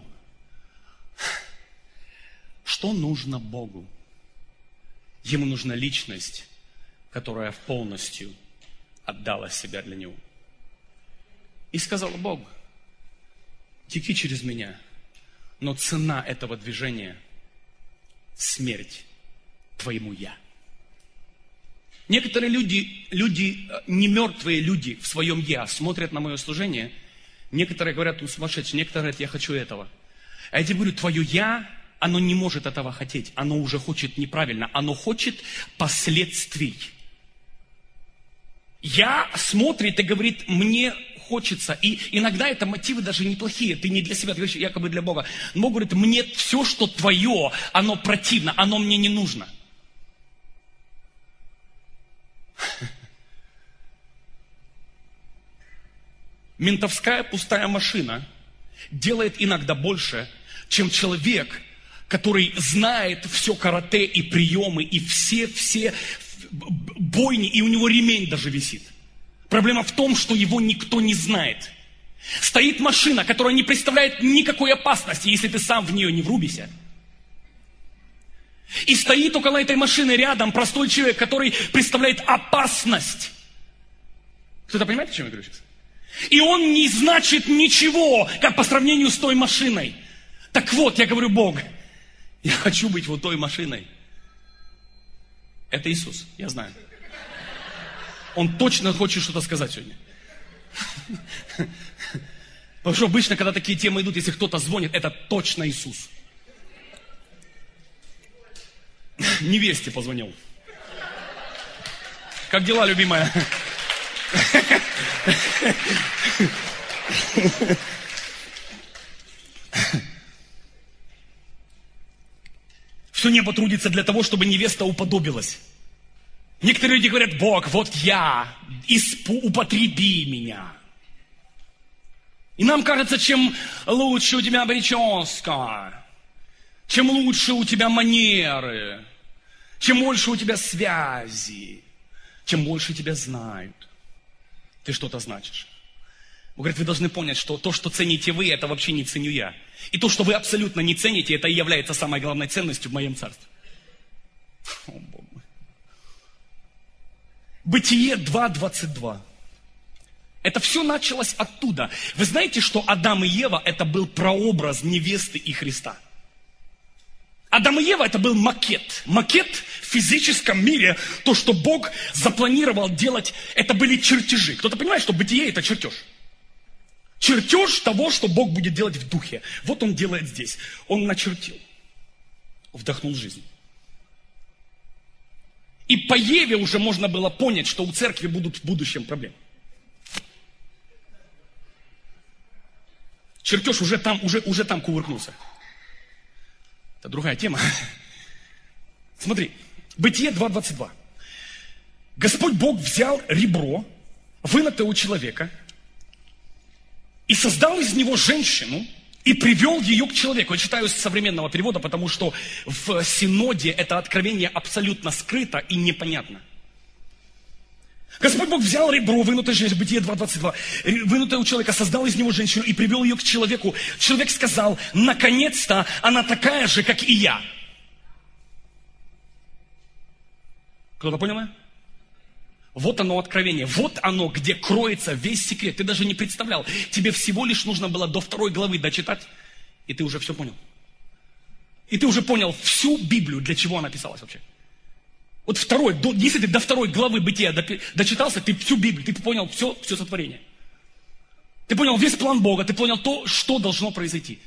что нужно Богу? Ему нужна личность, которая полностью отдала себя для Него. И сказала, Бог, теки через меня, но цена этого движения – смерть твоему «я». Некоторые люди, люди, не мертвые люди в своем «я» смотрят на мое служение. Некоторые говорят, он сумасшедший, некоторые говорят, я хочу этого. А я тебе говорю, твое «я», оно не может этого хотеть. Оно уже хочет неправильно. Оно хочет последствий. «Я» смотрит и говорит, мне хочется. И иногда это мотивы даже неплохие. Ты не для себя, ты говоришь, якобы для Бога. Но Бог говорит, мне все, что твое, оно противно, оно мне не нужно. Ментовская пустая машина делает иногда больше, чем человек, который знает все карате и приемы, и все-все бойни, и у него ремень даже висит. Проблема в том, что его никто не знает. Стоит машина, которая не представляет никакой опасности, если ты сам в нее не врубишься. И стоит около этой машины рядом простой человек, который представляет опасность. Кто-то понимает, о чем я говорю сейчас? И он не значит ничего, как по сравнению с той машиной. Так вот, я говорю, Бог, я хочу быть вот той машиной. Это Иисус, я знаю. Он точно хочет что-то сказать сегодня. Потому что обычно, когда такие темы идут, если кто-то звонит, это точно Иисус. Невесте позвонил. Как дела, любимая? Все небо трудится для того, чтобы невеста уподобилась. Некоторые люди говорят, Бог, вот я, испу- употреби меня. И нам кажется, чем лучше у тебя прическа, чем лучше у тебя манеры, чем больше у тебя связи, чем больше тебя знают, ты что-то значишь. Он говорит, вы должны понять, что то, что цените вы, это вообще не ценю я. И то, что вы абсолютно не цените, это и является самой главной ценностью в моем царстве. О, Бог мой. Бытие два двадцать два. Это все началось оттуда. Вы знаете, что Адам и Ева это был прообраз невесты и Христа. Адам и Ева это был макет. Макет в физическом мире, то, что Бог запланировал делать, это были чертежи. Кто-то понимает, что бытие это чертеж. Чертеж того, что Бог будет делать в духе. Вот Он делает здесь. Он начертил. Вдохнул жизнь. И по Еве уже можно было понять, что у церкви будут в будущем проблемы. Чертеж уже там, уже, уже там кувыркнулся. Это другая тема. Смотри, Бытие два двадцать два. Господь Бог взял ребро, вынутое у человека, и создал из него женщину И привел ее к человеку. Я читаю с современного перевода, потому что в Синоде это откровение абсолютно скрыто и непонятно. Господь Бог взял ребро, вынутое женщину, Бытие два двадцать два, вынутое у человека, создал из него женщину и привел ее к человеку. Человек сказал: наконец-то она такая же, как и я. Кто-то понял меня? Вот оно откровение, вот оно, где кроется весь секрет. Ты даже не представлял, тебе всего лишь нужно было до второй главы дочитать, и ты уже все понял. И ты уже понял всю Библию, для чего она писалась вообще. Вот второй, до, если ты до второй главы Бытия дочитался, ты всю Библию, ты понял все, все сотворение. Ты понял весь план Бога, ты понял то, что должно произойти.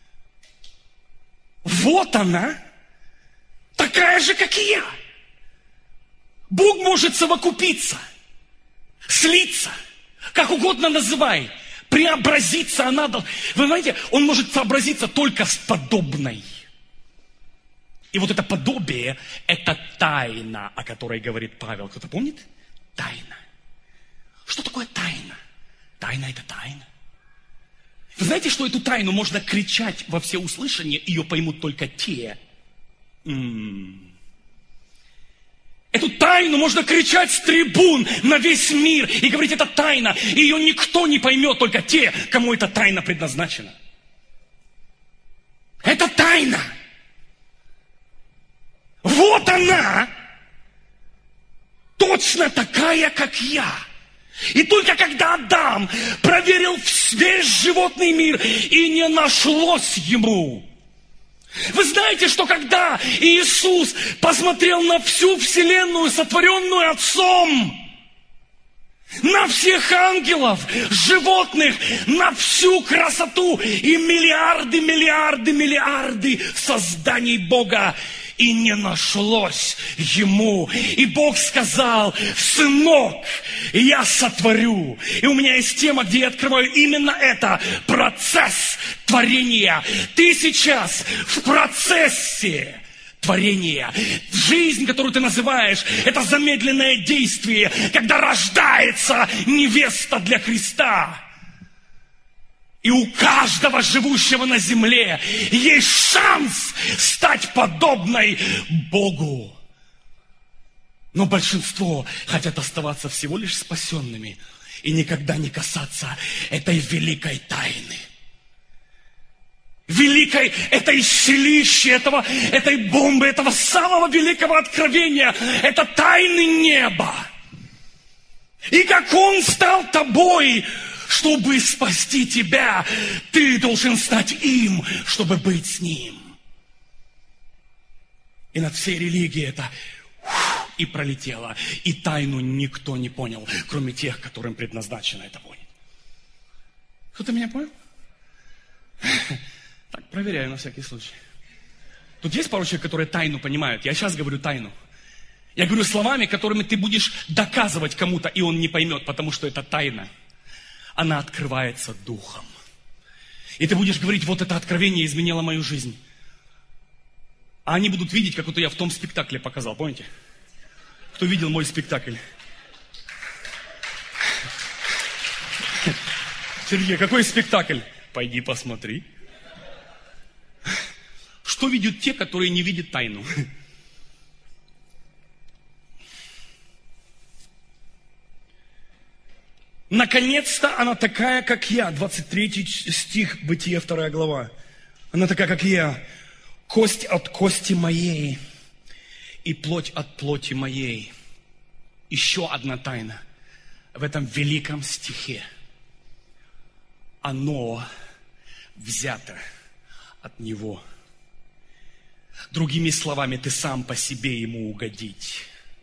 Вот она, такая же, как и я. Бог может совокупиться, слиться, как угодно называй, преобразиться она должна. Вы знаете, Он может сообразиться только с подобной. И вот это подобие, это тайна, о которой говорит Павел. Кто-то помнит? Тайна. Что такое тайна? Тайна – это тайна. Вы знаете, что эту тайну можно кричать во всеуслышание, ее поймут только те. М-м. Эту тайну можно кричать с трибун на весь мир и говорить: это тайна. И ее никто не поймет, только те, кому эта тайна предназначена. Это тайна. Вот она, точно такая, как я. И только когда Адам проверил весь животный мир, и не нашлось ему. Вы знаете, что когда Иисус посмотрел на всю вселенную, сотворенную Отцом, на всех ангелов, животных, на всю красоту и миллиарды, миллиарды, миллиарды созданий Бога, и не нашлось ему. И Бог сказал: сынок, я сотворю. И у меня есть тема, где я открываю именно это. Процесс творения. Ты сейчас в процессе творения. Жизнь, которую ты называешь, это замедленное действие, когда рождается невеста для Христа. И у каждого живущего на земле есть шанс стать подобной Богу. Но большинство хотят оставаться всего лишь спасенными и никогда не касаться этой великой тайны. Великой, этой селищи, этого, этой бомбы, этого самого великого откровения, это тайны неба. И как Он стал тобой, чтобы спасти тебя, ты должен стать им, чтобы быть с ним. И над всей религией это и пролетело. И тайну никто не понял, кроме тех, которым предназначено это понять. Кто-то меня понял? Так, проверяю на всякий случай. Тут есть пару человек, которые тайну понимают. Я сейчас говорю тайну. Я говорю словами, которыми ты будешь доказывать кому-то, и он не поймет, потому что это тайна. Она открывается духом. И ты будешь говорить: вот это откровение изменило мою жизнь. А они будут видеть, как вот я в том спектакле показал, помните? Кто видел мой спектакль? Сергей, какой спектакль? Пойди посмотри. Что видят те, которые не видят тайну? Наконец-то она такая, как я. двадцать третий стих, Бытие, вторая глава. Она такая, как я. Кость от кости моей и плоть от плоти моей. Еще одна тайна в этом великом стихе. Оно взято от Него. Другими словами, ты сам по себе Ему угодить.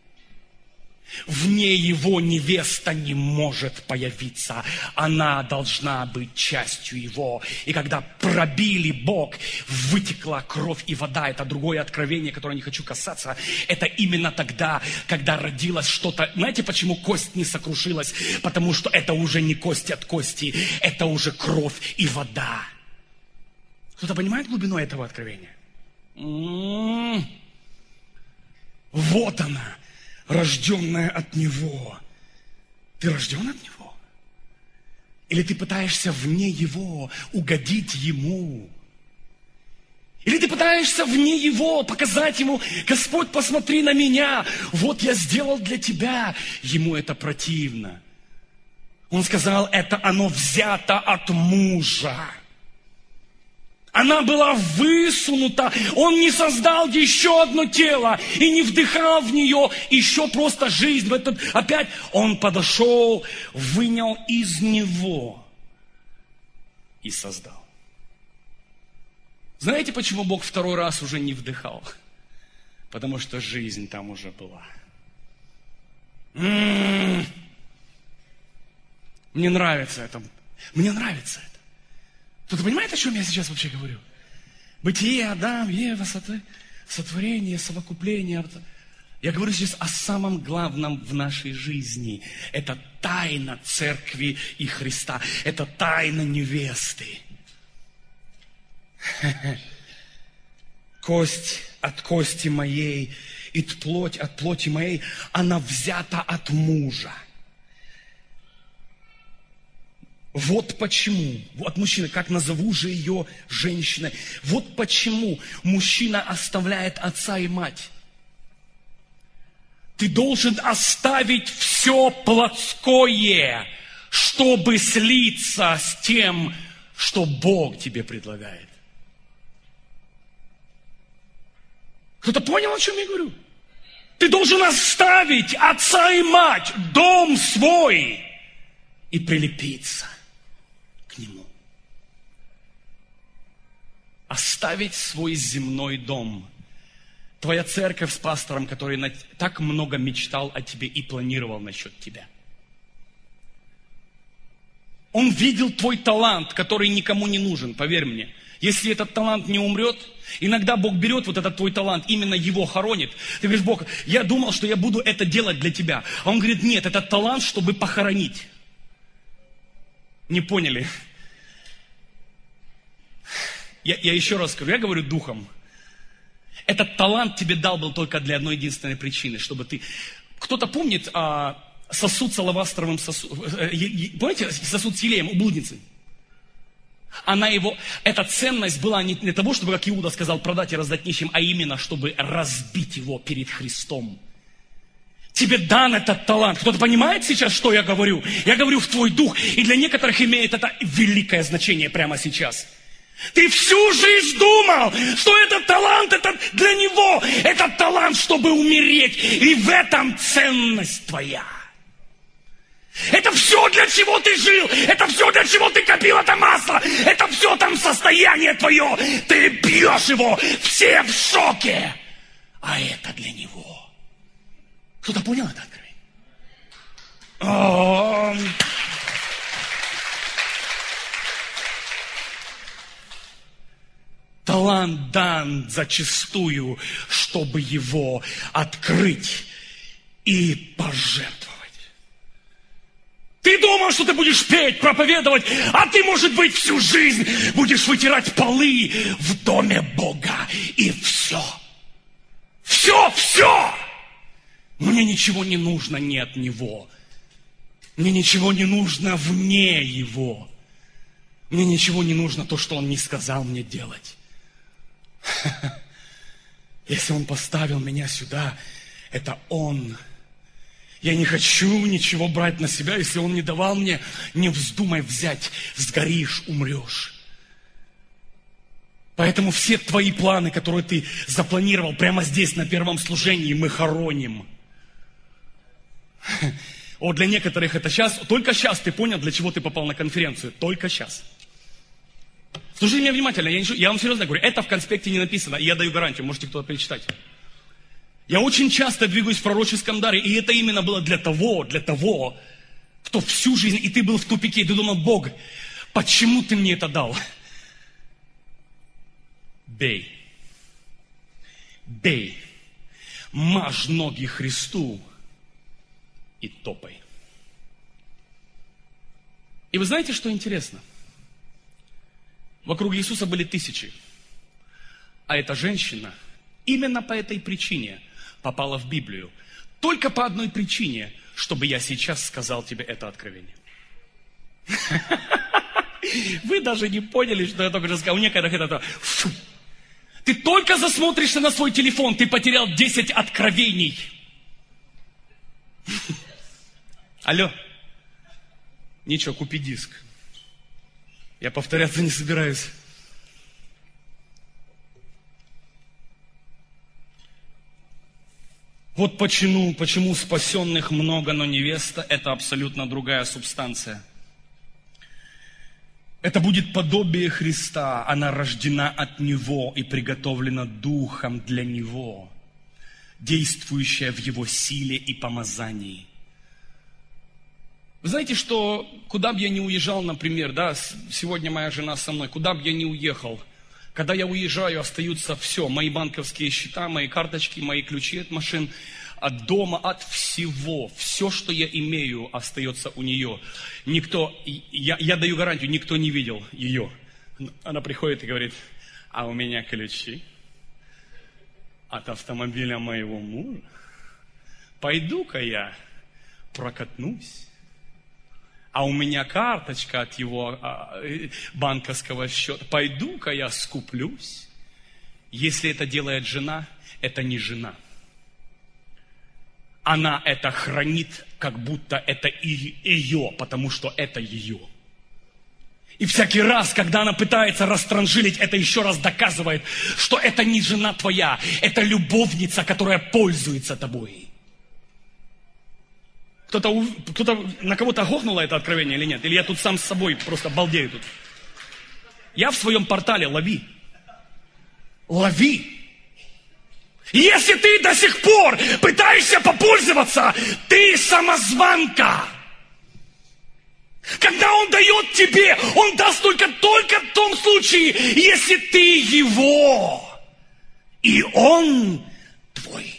Вне Его невеста не может появиться. Она должна быть частью Его. И когда пробили Бог, вытекла кровь и вода. Это другое откровение, которое не хочу касаться. Это именно тогда, когда родилось что-то. Знаете, почему кость не сокрушилась? Потому что это уже не кость от кости. Это уже кровь и вода. Кто-то понимает глубину этого откровения? М-м-м. Вот она. Рожденная от Него. Ты рожден от Него. Или ты пытаешься вне Его угодить Ему? Или ты пытаешься вне Его показать Ему: Господь, посмотри на меня, вот я сделал для Тебя. Ему это противно. Он сказал, это оно взято от мужа. Она была высунута, он не создал еще одно тело и не вдыхал в нее еще просто жизнь. В этот, опять он подошел, вынял из него и создал. Знаете, почему Бог второй раз уже не вдыхал? Потому что жизнь там уже была. М-м-м. Мне нравится это. Мне нравится это. Кто-то понимает, о чем я сейчас вообще говорю? Бытие, Адам, Ева, сотворение, совокупление. Я говорю сейчас о самом главном в нашей жизни. Это тайна церкви и Христа. Это тайна невесты. Кость от кости моей и плоть от плоти моей, она взята от мужа. Вот почему, вот мужчина, как назову же ее женщиной, вот почему мужчина оставляет отца и мать. Ты должен оставить все плотское, чтобы слиться с тем, что Бог тебе предлагает. Кто-то понял, о чем я говорю? Ты должен оставить отца и мать, дом свой и прилепиться к нему. Оставить свой земной дом. Твоя церковь с пастором, который так много мечтал о тебе и планировал насчет тебя. Он видел твой талант, который никому не нужен, поверь мне. Если этот талант не умрет, иногда Бог берет вот этот твой талант, именно его хоронит. Ты говоришь: Бог, я думал, что я буду это делать для тебя. А Он говорит: нет, этот талант, чтобы похоронить. Не поняли? Я, я еще раз скажу, я говорю духом. Этот талант тебе дал был только для одной единственной причины, чтобы ты... Кто-то помнит а, сосуд с алавастровым сосудом? Помните сосуд с елеем у блудницы? Она его... Эта ценность была не для того, чтобы, как Иуда сказал, продать и раздать нищим, а именно, чтобы разбить его перед Христом. Тебе дан этот талант. Кто-то понимает сейчас, что я говорю? Я говорю в твой дух. И для некоторых имеет это великое значение прямо сейчас. Ты всю жизнь думал, что этот талант, это для него. Этот талант, чтобы умереть. И в этом ценность твоя. Это все, для чего ты жил. Это все, для чего ты копил это масло. Это все там состояние твое. Ты пьешь его. Все в шоке. А это для него. Кто-то понял это откровение? Талант дан зачастую, чтобы его открыть и пожертвовать. Ты думал, что ты будешь петь, проповедовать, а ты, может быть, всю жизнь будешь вытирать полы в доме Бога. И все. Все, все. Мне ничего не нужно не от Него. Мне ничего не нужно вне Его. Мне ничего не нужно то, что Он не сказал мне делать. Если Он поставил меня сюда, это Он. Я не хочу ничего брать на себя. Если Он не давал мне, не вздумай взять. Сгоришь, умрешь. Поэтому все твои планы, которые ты запланировал прямо здесь, на первом служении, мы хороним. О, для некоторых это сейчас, только сейчас ты понял, для чего ты попал на конференцию. Только сейчас. Слушайте меня внимательно, я, не, я вам серьезно говорю, это в конспекте не написано, и я даю гарантию, можете кто-то перечитать. Я очень часто двигаюсь в пророческом даре, и это именно было для того, для того, кто всю жизнь, и ты был в тупике, и ты думал: Бог, почему ты мне это дал? Бей. Бей. Мажь ноги Христу и топай. И вы знаете, что интересно? Вокруг Иисуса были тысячи. А эта женщина именно по этой причине попала в Библию. Только по одной причине, чтобы я сейчас сказал тебе это откровение. Вы даже не поняли, что я только что сказал. У некоторых это... Фу. Ты только засмотришься на свой телефон, ты потерял десять откровений. Алло. Ничего, купи диск. Я повторяться не собираюсь. Вот почему, почему спасенных много, но невеста – это абсолютно другая субстанция. Это будет подобие Христа. Она рождена от Него и приготовлена Духом для Него, действующая в Его силе и помазании. Вы знаете, что куда бы я ни уезжал, например, да, сегодня моя жена со мной, куда бы я ни уехал, когда я уезжаю, остаются все, мои банковские счета, мои карточки, мои ключи от машин, от дома, от всего. Все, что я имею, остается у нее. Никто, я, я даю гарантию, никто не видел ее. Она приходит и говорит, а у меня ключи от автомобиля моего мужа. Пойду-ка я прокатнусь. А у меня карточка от его а, банковского счета. Пойду-ка я скуплюсь. Если это делает жена, это не жена. Она это хранит, как будто это и ее, потому что это ее. И всякий раз, когда она пытается растранжилить, это еще раз доказывает, что это не жена твоя, это любовница, которая пользуется тобой. Кто-то, кто-то на кого-то гохнуло это откровение или нет? Или я тут сам с собой просто балдею тут? Я в своем портале лови. Лови. Если ты до сих пор пытаешься попользоваться, ты самозванка. Когда Он дает тебе, Он даст только, только в том случае, если ты Его. И Он твой.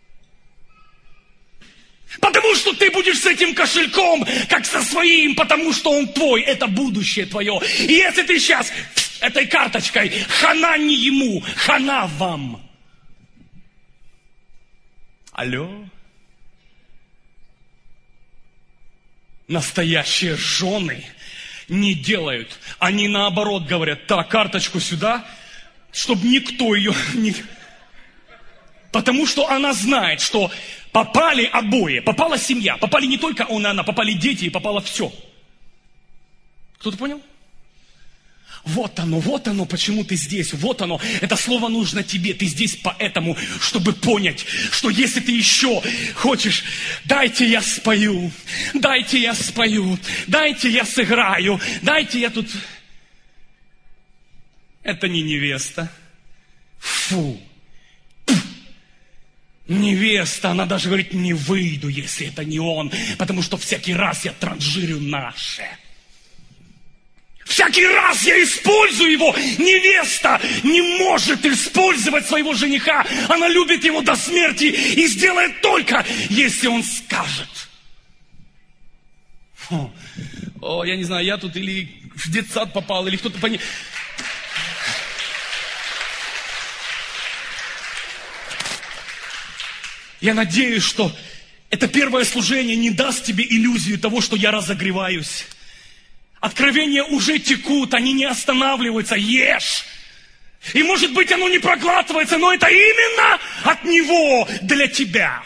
Потому что ты будешь с этим кошельком, как со своим, потому что он твой, это будущее твое. И если ты сейчас этой карточкой, хана не ему, хана вам. Алло? Настоящие жены не делают. Они наоборот говорят, так, карточку сюда, чтобы никто ее не... Потому что она знает, что попали обои, попала семья, попали не только он и она, попали дети и попало все. Кто-то понял? Вот оно, вот оно, почему ты здесь, вот оно. Это слово нужно тебе, ты здесь поэтому, чтобы понять, что если ты еще хочешь, дайте я спою, дайте я спою, дайте я сыграю, дайте я тут... Это не невеста. Фу. Невеста, она даже говорит, не выйду, если это не он, потому что всякий раз я транжирю наше. Всякий раз я использую его. Невеста не может использовать своего жениха. Она любит его до смерти и сделает только, если он скажет. О, о я не знаю, я тут или в детсад попал, или кто-то... Пони... Я надеюсь, что это первое служение не даст тебе иллюзию того, что я разогреваюсь. Откровения уже текут, они не останавливаются. Ешь! И может быть оно не проглатывается, но это именно от Него для тебя.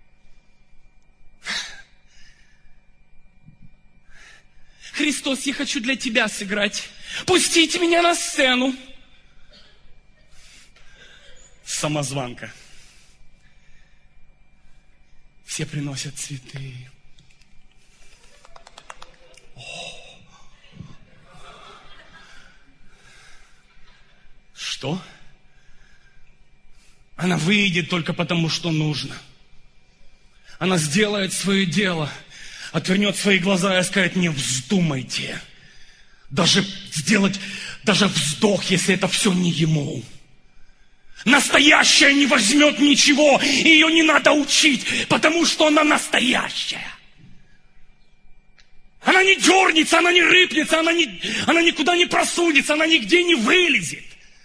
Христос, я хочу для Тебя сыграть. Пустите меня на сцену. Самозванка. Все приносят цветы. О. Что? Она выйдет только потому, что нужно. Она сделает свое дело, отвернет свои глаза и скажет, не вздумайте. Даже сделать, даже вздох, если это все не ему. Настоящая не возьмет ничего, и ее не надо учить, потому что она настоящая. Она не дернется, она не рыпнется, она, не, она никуда не просунется, она нигде не вылезет.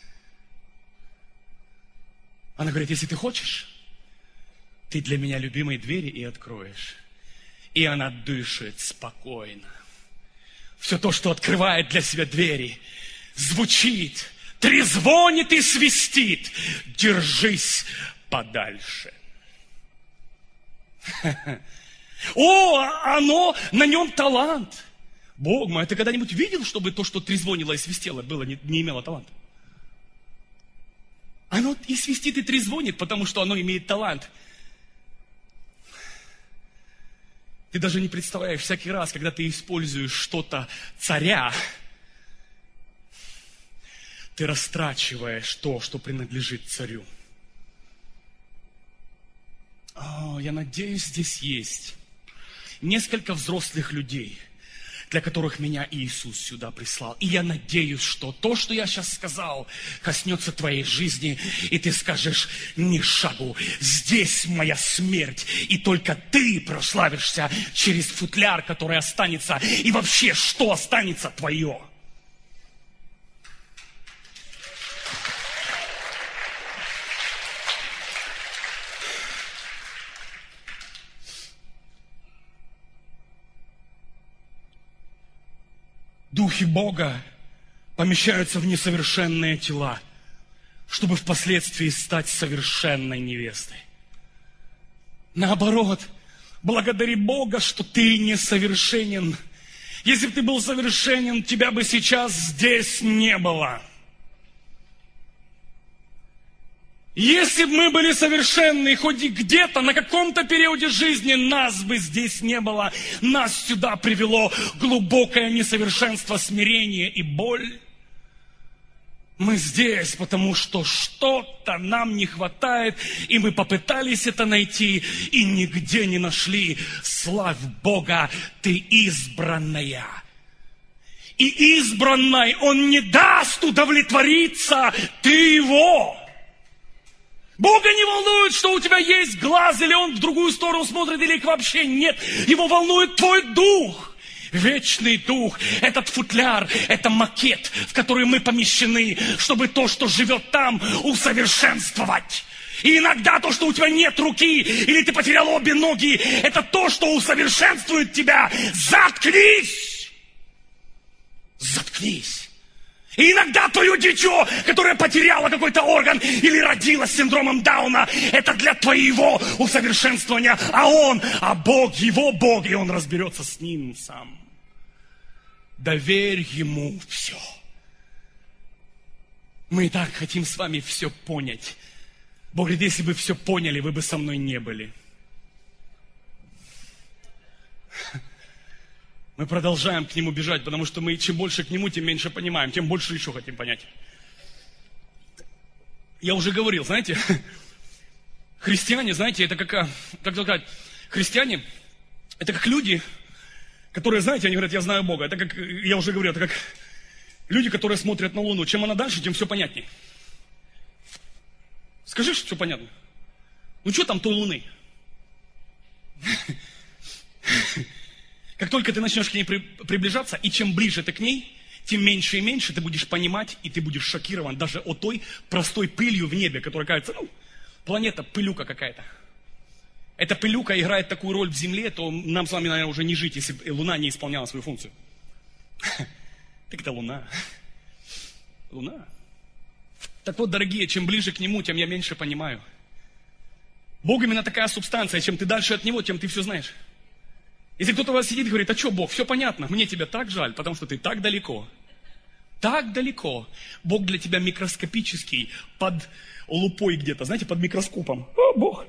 Она говорит, если ты хочешь, ты для меня любимые двери и откроешь. И она дышит спокойно. все то, что открывает для себя двери, звучит, трезвонит и свистит. Держись подальше. О, оно, на нем талант. Бог мой, а ты когда-нибудь видел, чтобы то, что трезвонило и свистело, было, не, не имело таланта? Оно и свистит, и трезвонит, потому что оно имеет талант. Ты даже не представляешь, всякий раз, когда ты используешь что-то царя, ты растрачиваешь то, что принадлежит царю. О, я надеюсь, здесь есть несколько взрослых людей, для которых меня Иисус сюда прислал. И я надеюсь, что то, что я сейчас сказал, коснется твоей жизни, и ты скажешь: ни шагу, здесь моя смерть, и только ты прославишься через футляр, который останется, и вообще, что останется твое. Духи Бога помещаются в несовершенные тела, чтобы впоследствии стать совершенной невестой. Наоборот, благодари Бога, что ты несовершенен. Если бы ты был совершенен, тебя бы сейчас здесь не было. Если бы мы были совершенны, хоть и где-то, на каком-то периоде жизни, нас бы здесь не было. Нас сюда привело глубокое несовершенство, смирение и боль. Мы здесь, потому что что-то нам не хватает, и мы попытались это найти, и нигде не нашли. Славь Бога, ты избранная. И избранной Он не даст удовлетвориться, ты Его. Бога не волнует, что у тебя есть глаз, или Он в другую сторону смотрит, или их вообще нет. Его волнует твой дух. Вечный дух, этот футляр, это макет, в который мы помещены, чтобы то, что живет там, усовершенствовать. И иногда то, что у тебя нет руки, или ты потерял обе ноги, это то, что усовершенствует тебя. Заткнись! Заткнись! И иногда твое дитё, которое потеряло какой-то орган или родилось с синдромом Дауна, это для твоего усовершенствования. А он, а Бог, его Бог, и он разберется с ним сам. Доверь ему все. Мы и так хотим с вами все понять. Бог говорит, если бы все поняли, вы бы со мной не были. Мы продолжаем к Нему бежать, потому что мы чем больше к Нему, тем меньше понимаем, тем больше еще хотим понять. Я уже говорил, знаете, христиане, знаете, это как, как сказать, христиане, это как люди, которые, знаете, они говорят, я знаю Бога. Это как, я уже говорил, это как люди, которые смотрят на Луну. Чем она дальше, тем все понятнее. Скажи, что все понятно. Ну что там той Луны? Как только ты начнешь к ней при, приближаться, и чем ближе ты к ней, тем меньше и меньше ты будешь понимать, и ты будешь шокирован даже от той простой пылью в небе, которая кажется, ну, планета, пылюка какая-то. Эта пылюка играет такую роль в Земле, то нам с вами, наверное, уже не жить, если Луна не исполняла свою функцию. Так это Луна. Луна. Так вот, дорогие, чем ближе к Нему, тем я меньше понимаю. Бог именно такая субстанция, чем ты дальше от Него, тем ты все знаешь. Если кто-то у вас сидит и говорит, а что, Бог, все понятно, мне тебя так жаль, потому что ты так далеко. Так далеко. Бог для тебя микроскопический, под лупой где-то, знаете, под микроскопом. О, Бог.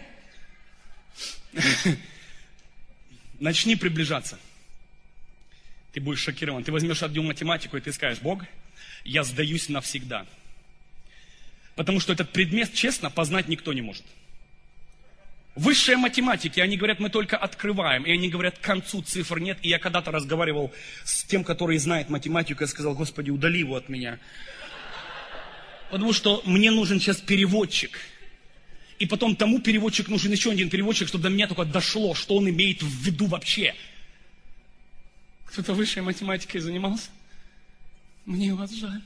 Начни приближаться. Ты будешь шокирован. Ты возьмешь одну математику, и ты скажешь, Бог, я сдаюсь навсегда. Потому что этот предмет, честно, познать никто не может. Высшие математики, они говорят, мы только открываем. И они говорят, к концу цифр нет. И я когда-то разговаривал с тем, который знает математику, я сказал, Господи, удали его от меня. Потому что мне нужен сейчас переводчик. И потом тому переводчик нужен еще один переводчик, чтобы до меня только дошло, что он имеет в виду вообще. Кто-то высшей математикой занимался? Мне вас жаль.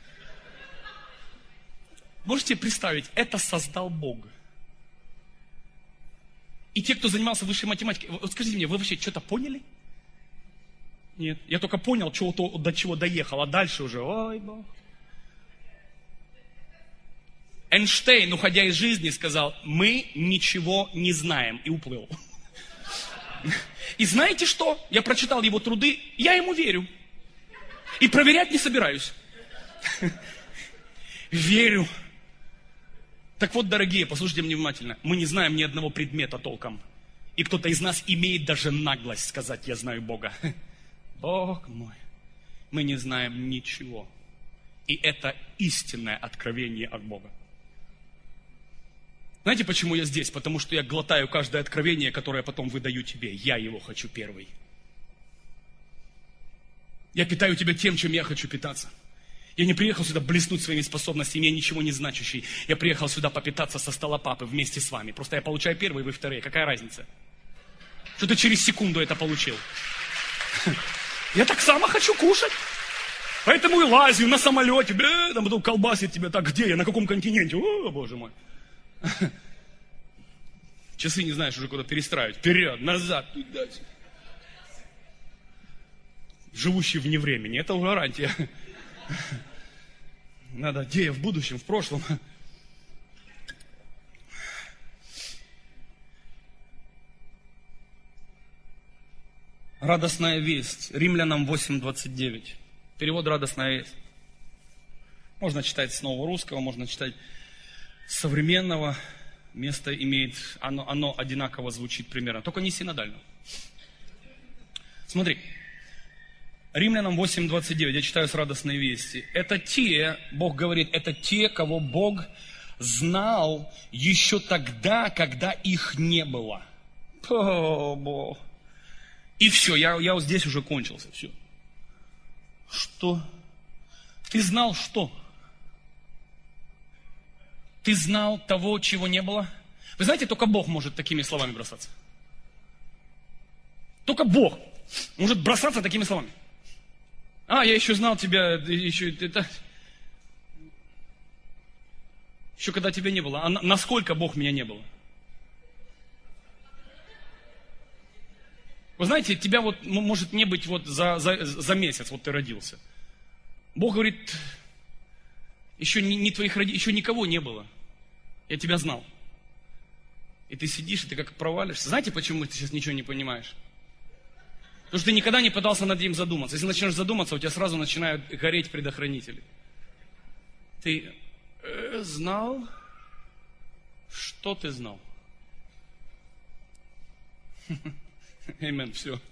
Можете представить, это создал Бог. И те, кто занимался высшей математикой, вот скажите мне, вы вообще что-то поняли? Нет. Я только понял, чего, то, до чего доехал, а дальше уже, ой, Бог. Эйнштейн, уходя из жизни, сказал, мы ничего не знаем, и уплыл. И знаете что? Я прочитал его труды, я ему верю. И проверять не собираюсь. Верю. Так вот, дорогие, послушайте меня внимательно. Мы не знаем ни одного предмета толком. И кто-то из нас имеет даже наглость сказать, я знаю Бога. Бог мой. Мы не знаем ничего. И это истинное откровение от Бога. Знаете, почему я здесь? Потому что я глотаю каждое откровение, которое я потом выдаю тебе. Я его хочу первый. Я питаю тебя тем, чем я хочу питаться. Я не приехал сюда блеснуть своими способностями, я ничего не значащий. Я приехал сюда попитаться со стола папы вместе с вами. Просто я получаю первые, вы вторые. Какая разница? Что ты через секунду это получил? Я так само хочу кушать. Поэтому и лазю на самолете. Бля, там потом колбасит тебя. Так, где я? На каком континенте? О, боже мой. Часы не знаешь уже куда перестраивать. Вперед, назад, туда. Живущий вне времени. Это уже гарантия. Надо, где я в будущем, в прошлом. Радостная весть. Римлянам восемь двадцать девять. Перевод «Радостная весть». Можно читать с нового русского, можно читать с современного. Место имеет, оно, оно одинаково звучит примерно, только не синодально. Смотри. Римлянам восемь двадцать девять, я читаю с радостной вести. Это те, Бог говорит, это те, кого Бог знал еще тогда, когда их не было. О, Бог. И все, я, я вот здесь уже кончился, все. Что? Ты знал что? Ты знал того, чего не было? Вы знаете, только Бог может такими словами бросаться. Только Бог может бросаться такими словами. А, я еще знал тебя, еще, это, еще когда тебя не было. А на, насколько Бог меня не было? Вы знаете, тебя вот может не быть вот за, за, за месяц, вот ты родился. Бог говорит, еще, не, не твоих роди... еще никого не было. Я тебя знал. И ты сидишь, и ты как провалишься. Знаете, почему ты сейчас ничего не понимаешь? Потому что ты никогда не пытался над этим задуматься. Если начнешь задуматься, у тебя сразу начинают гореть предохранители. Ты э, знал? Что ты знал? Аминь, все.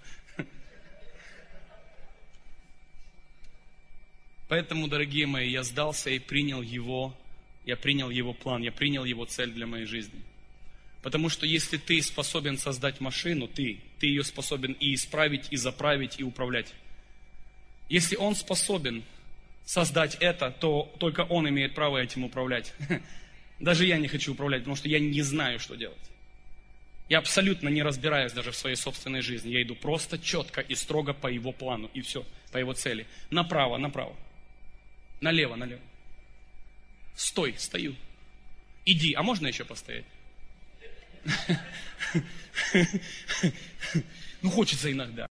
Поэтому, дорогие мои, я сдался и принял его, я принял его план, я принял его цель для моей жизни. Потому что если ты способен создать машину, ты, ты ее способен и исправить, и заправить, и управлять. Если он способен создать это, то только он имеет право этим управлять. Даже я не хочу управлять, потому что я не знаю, что делать. Я абсолютно не разбираюсь даже в своей собственной жизни. Я иду просто четко и строго по его плану, и все, по его цели. Направо, направо. Налево, налево. Стой, стою. Иди, а можно еще постоять? Ну, хочется иногда.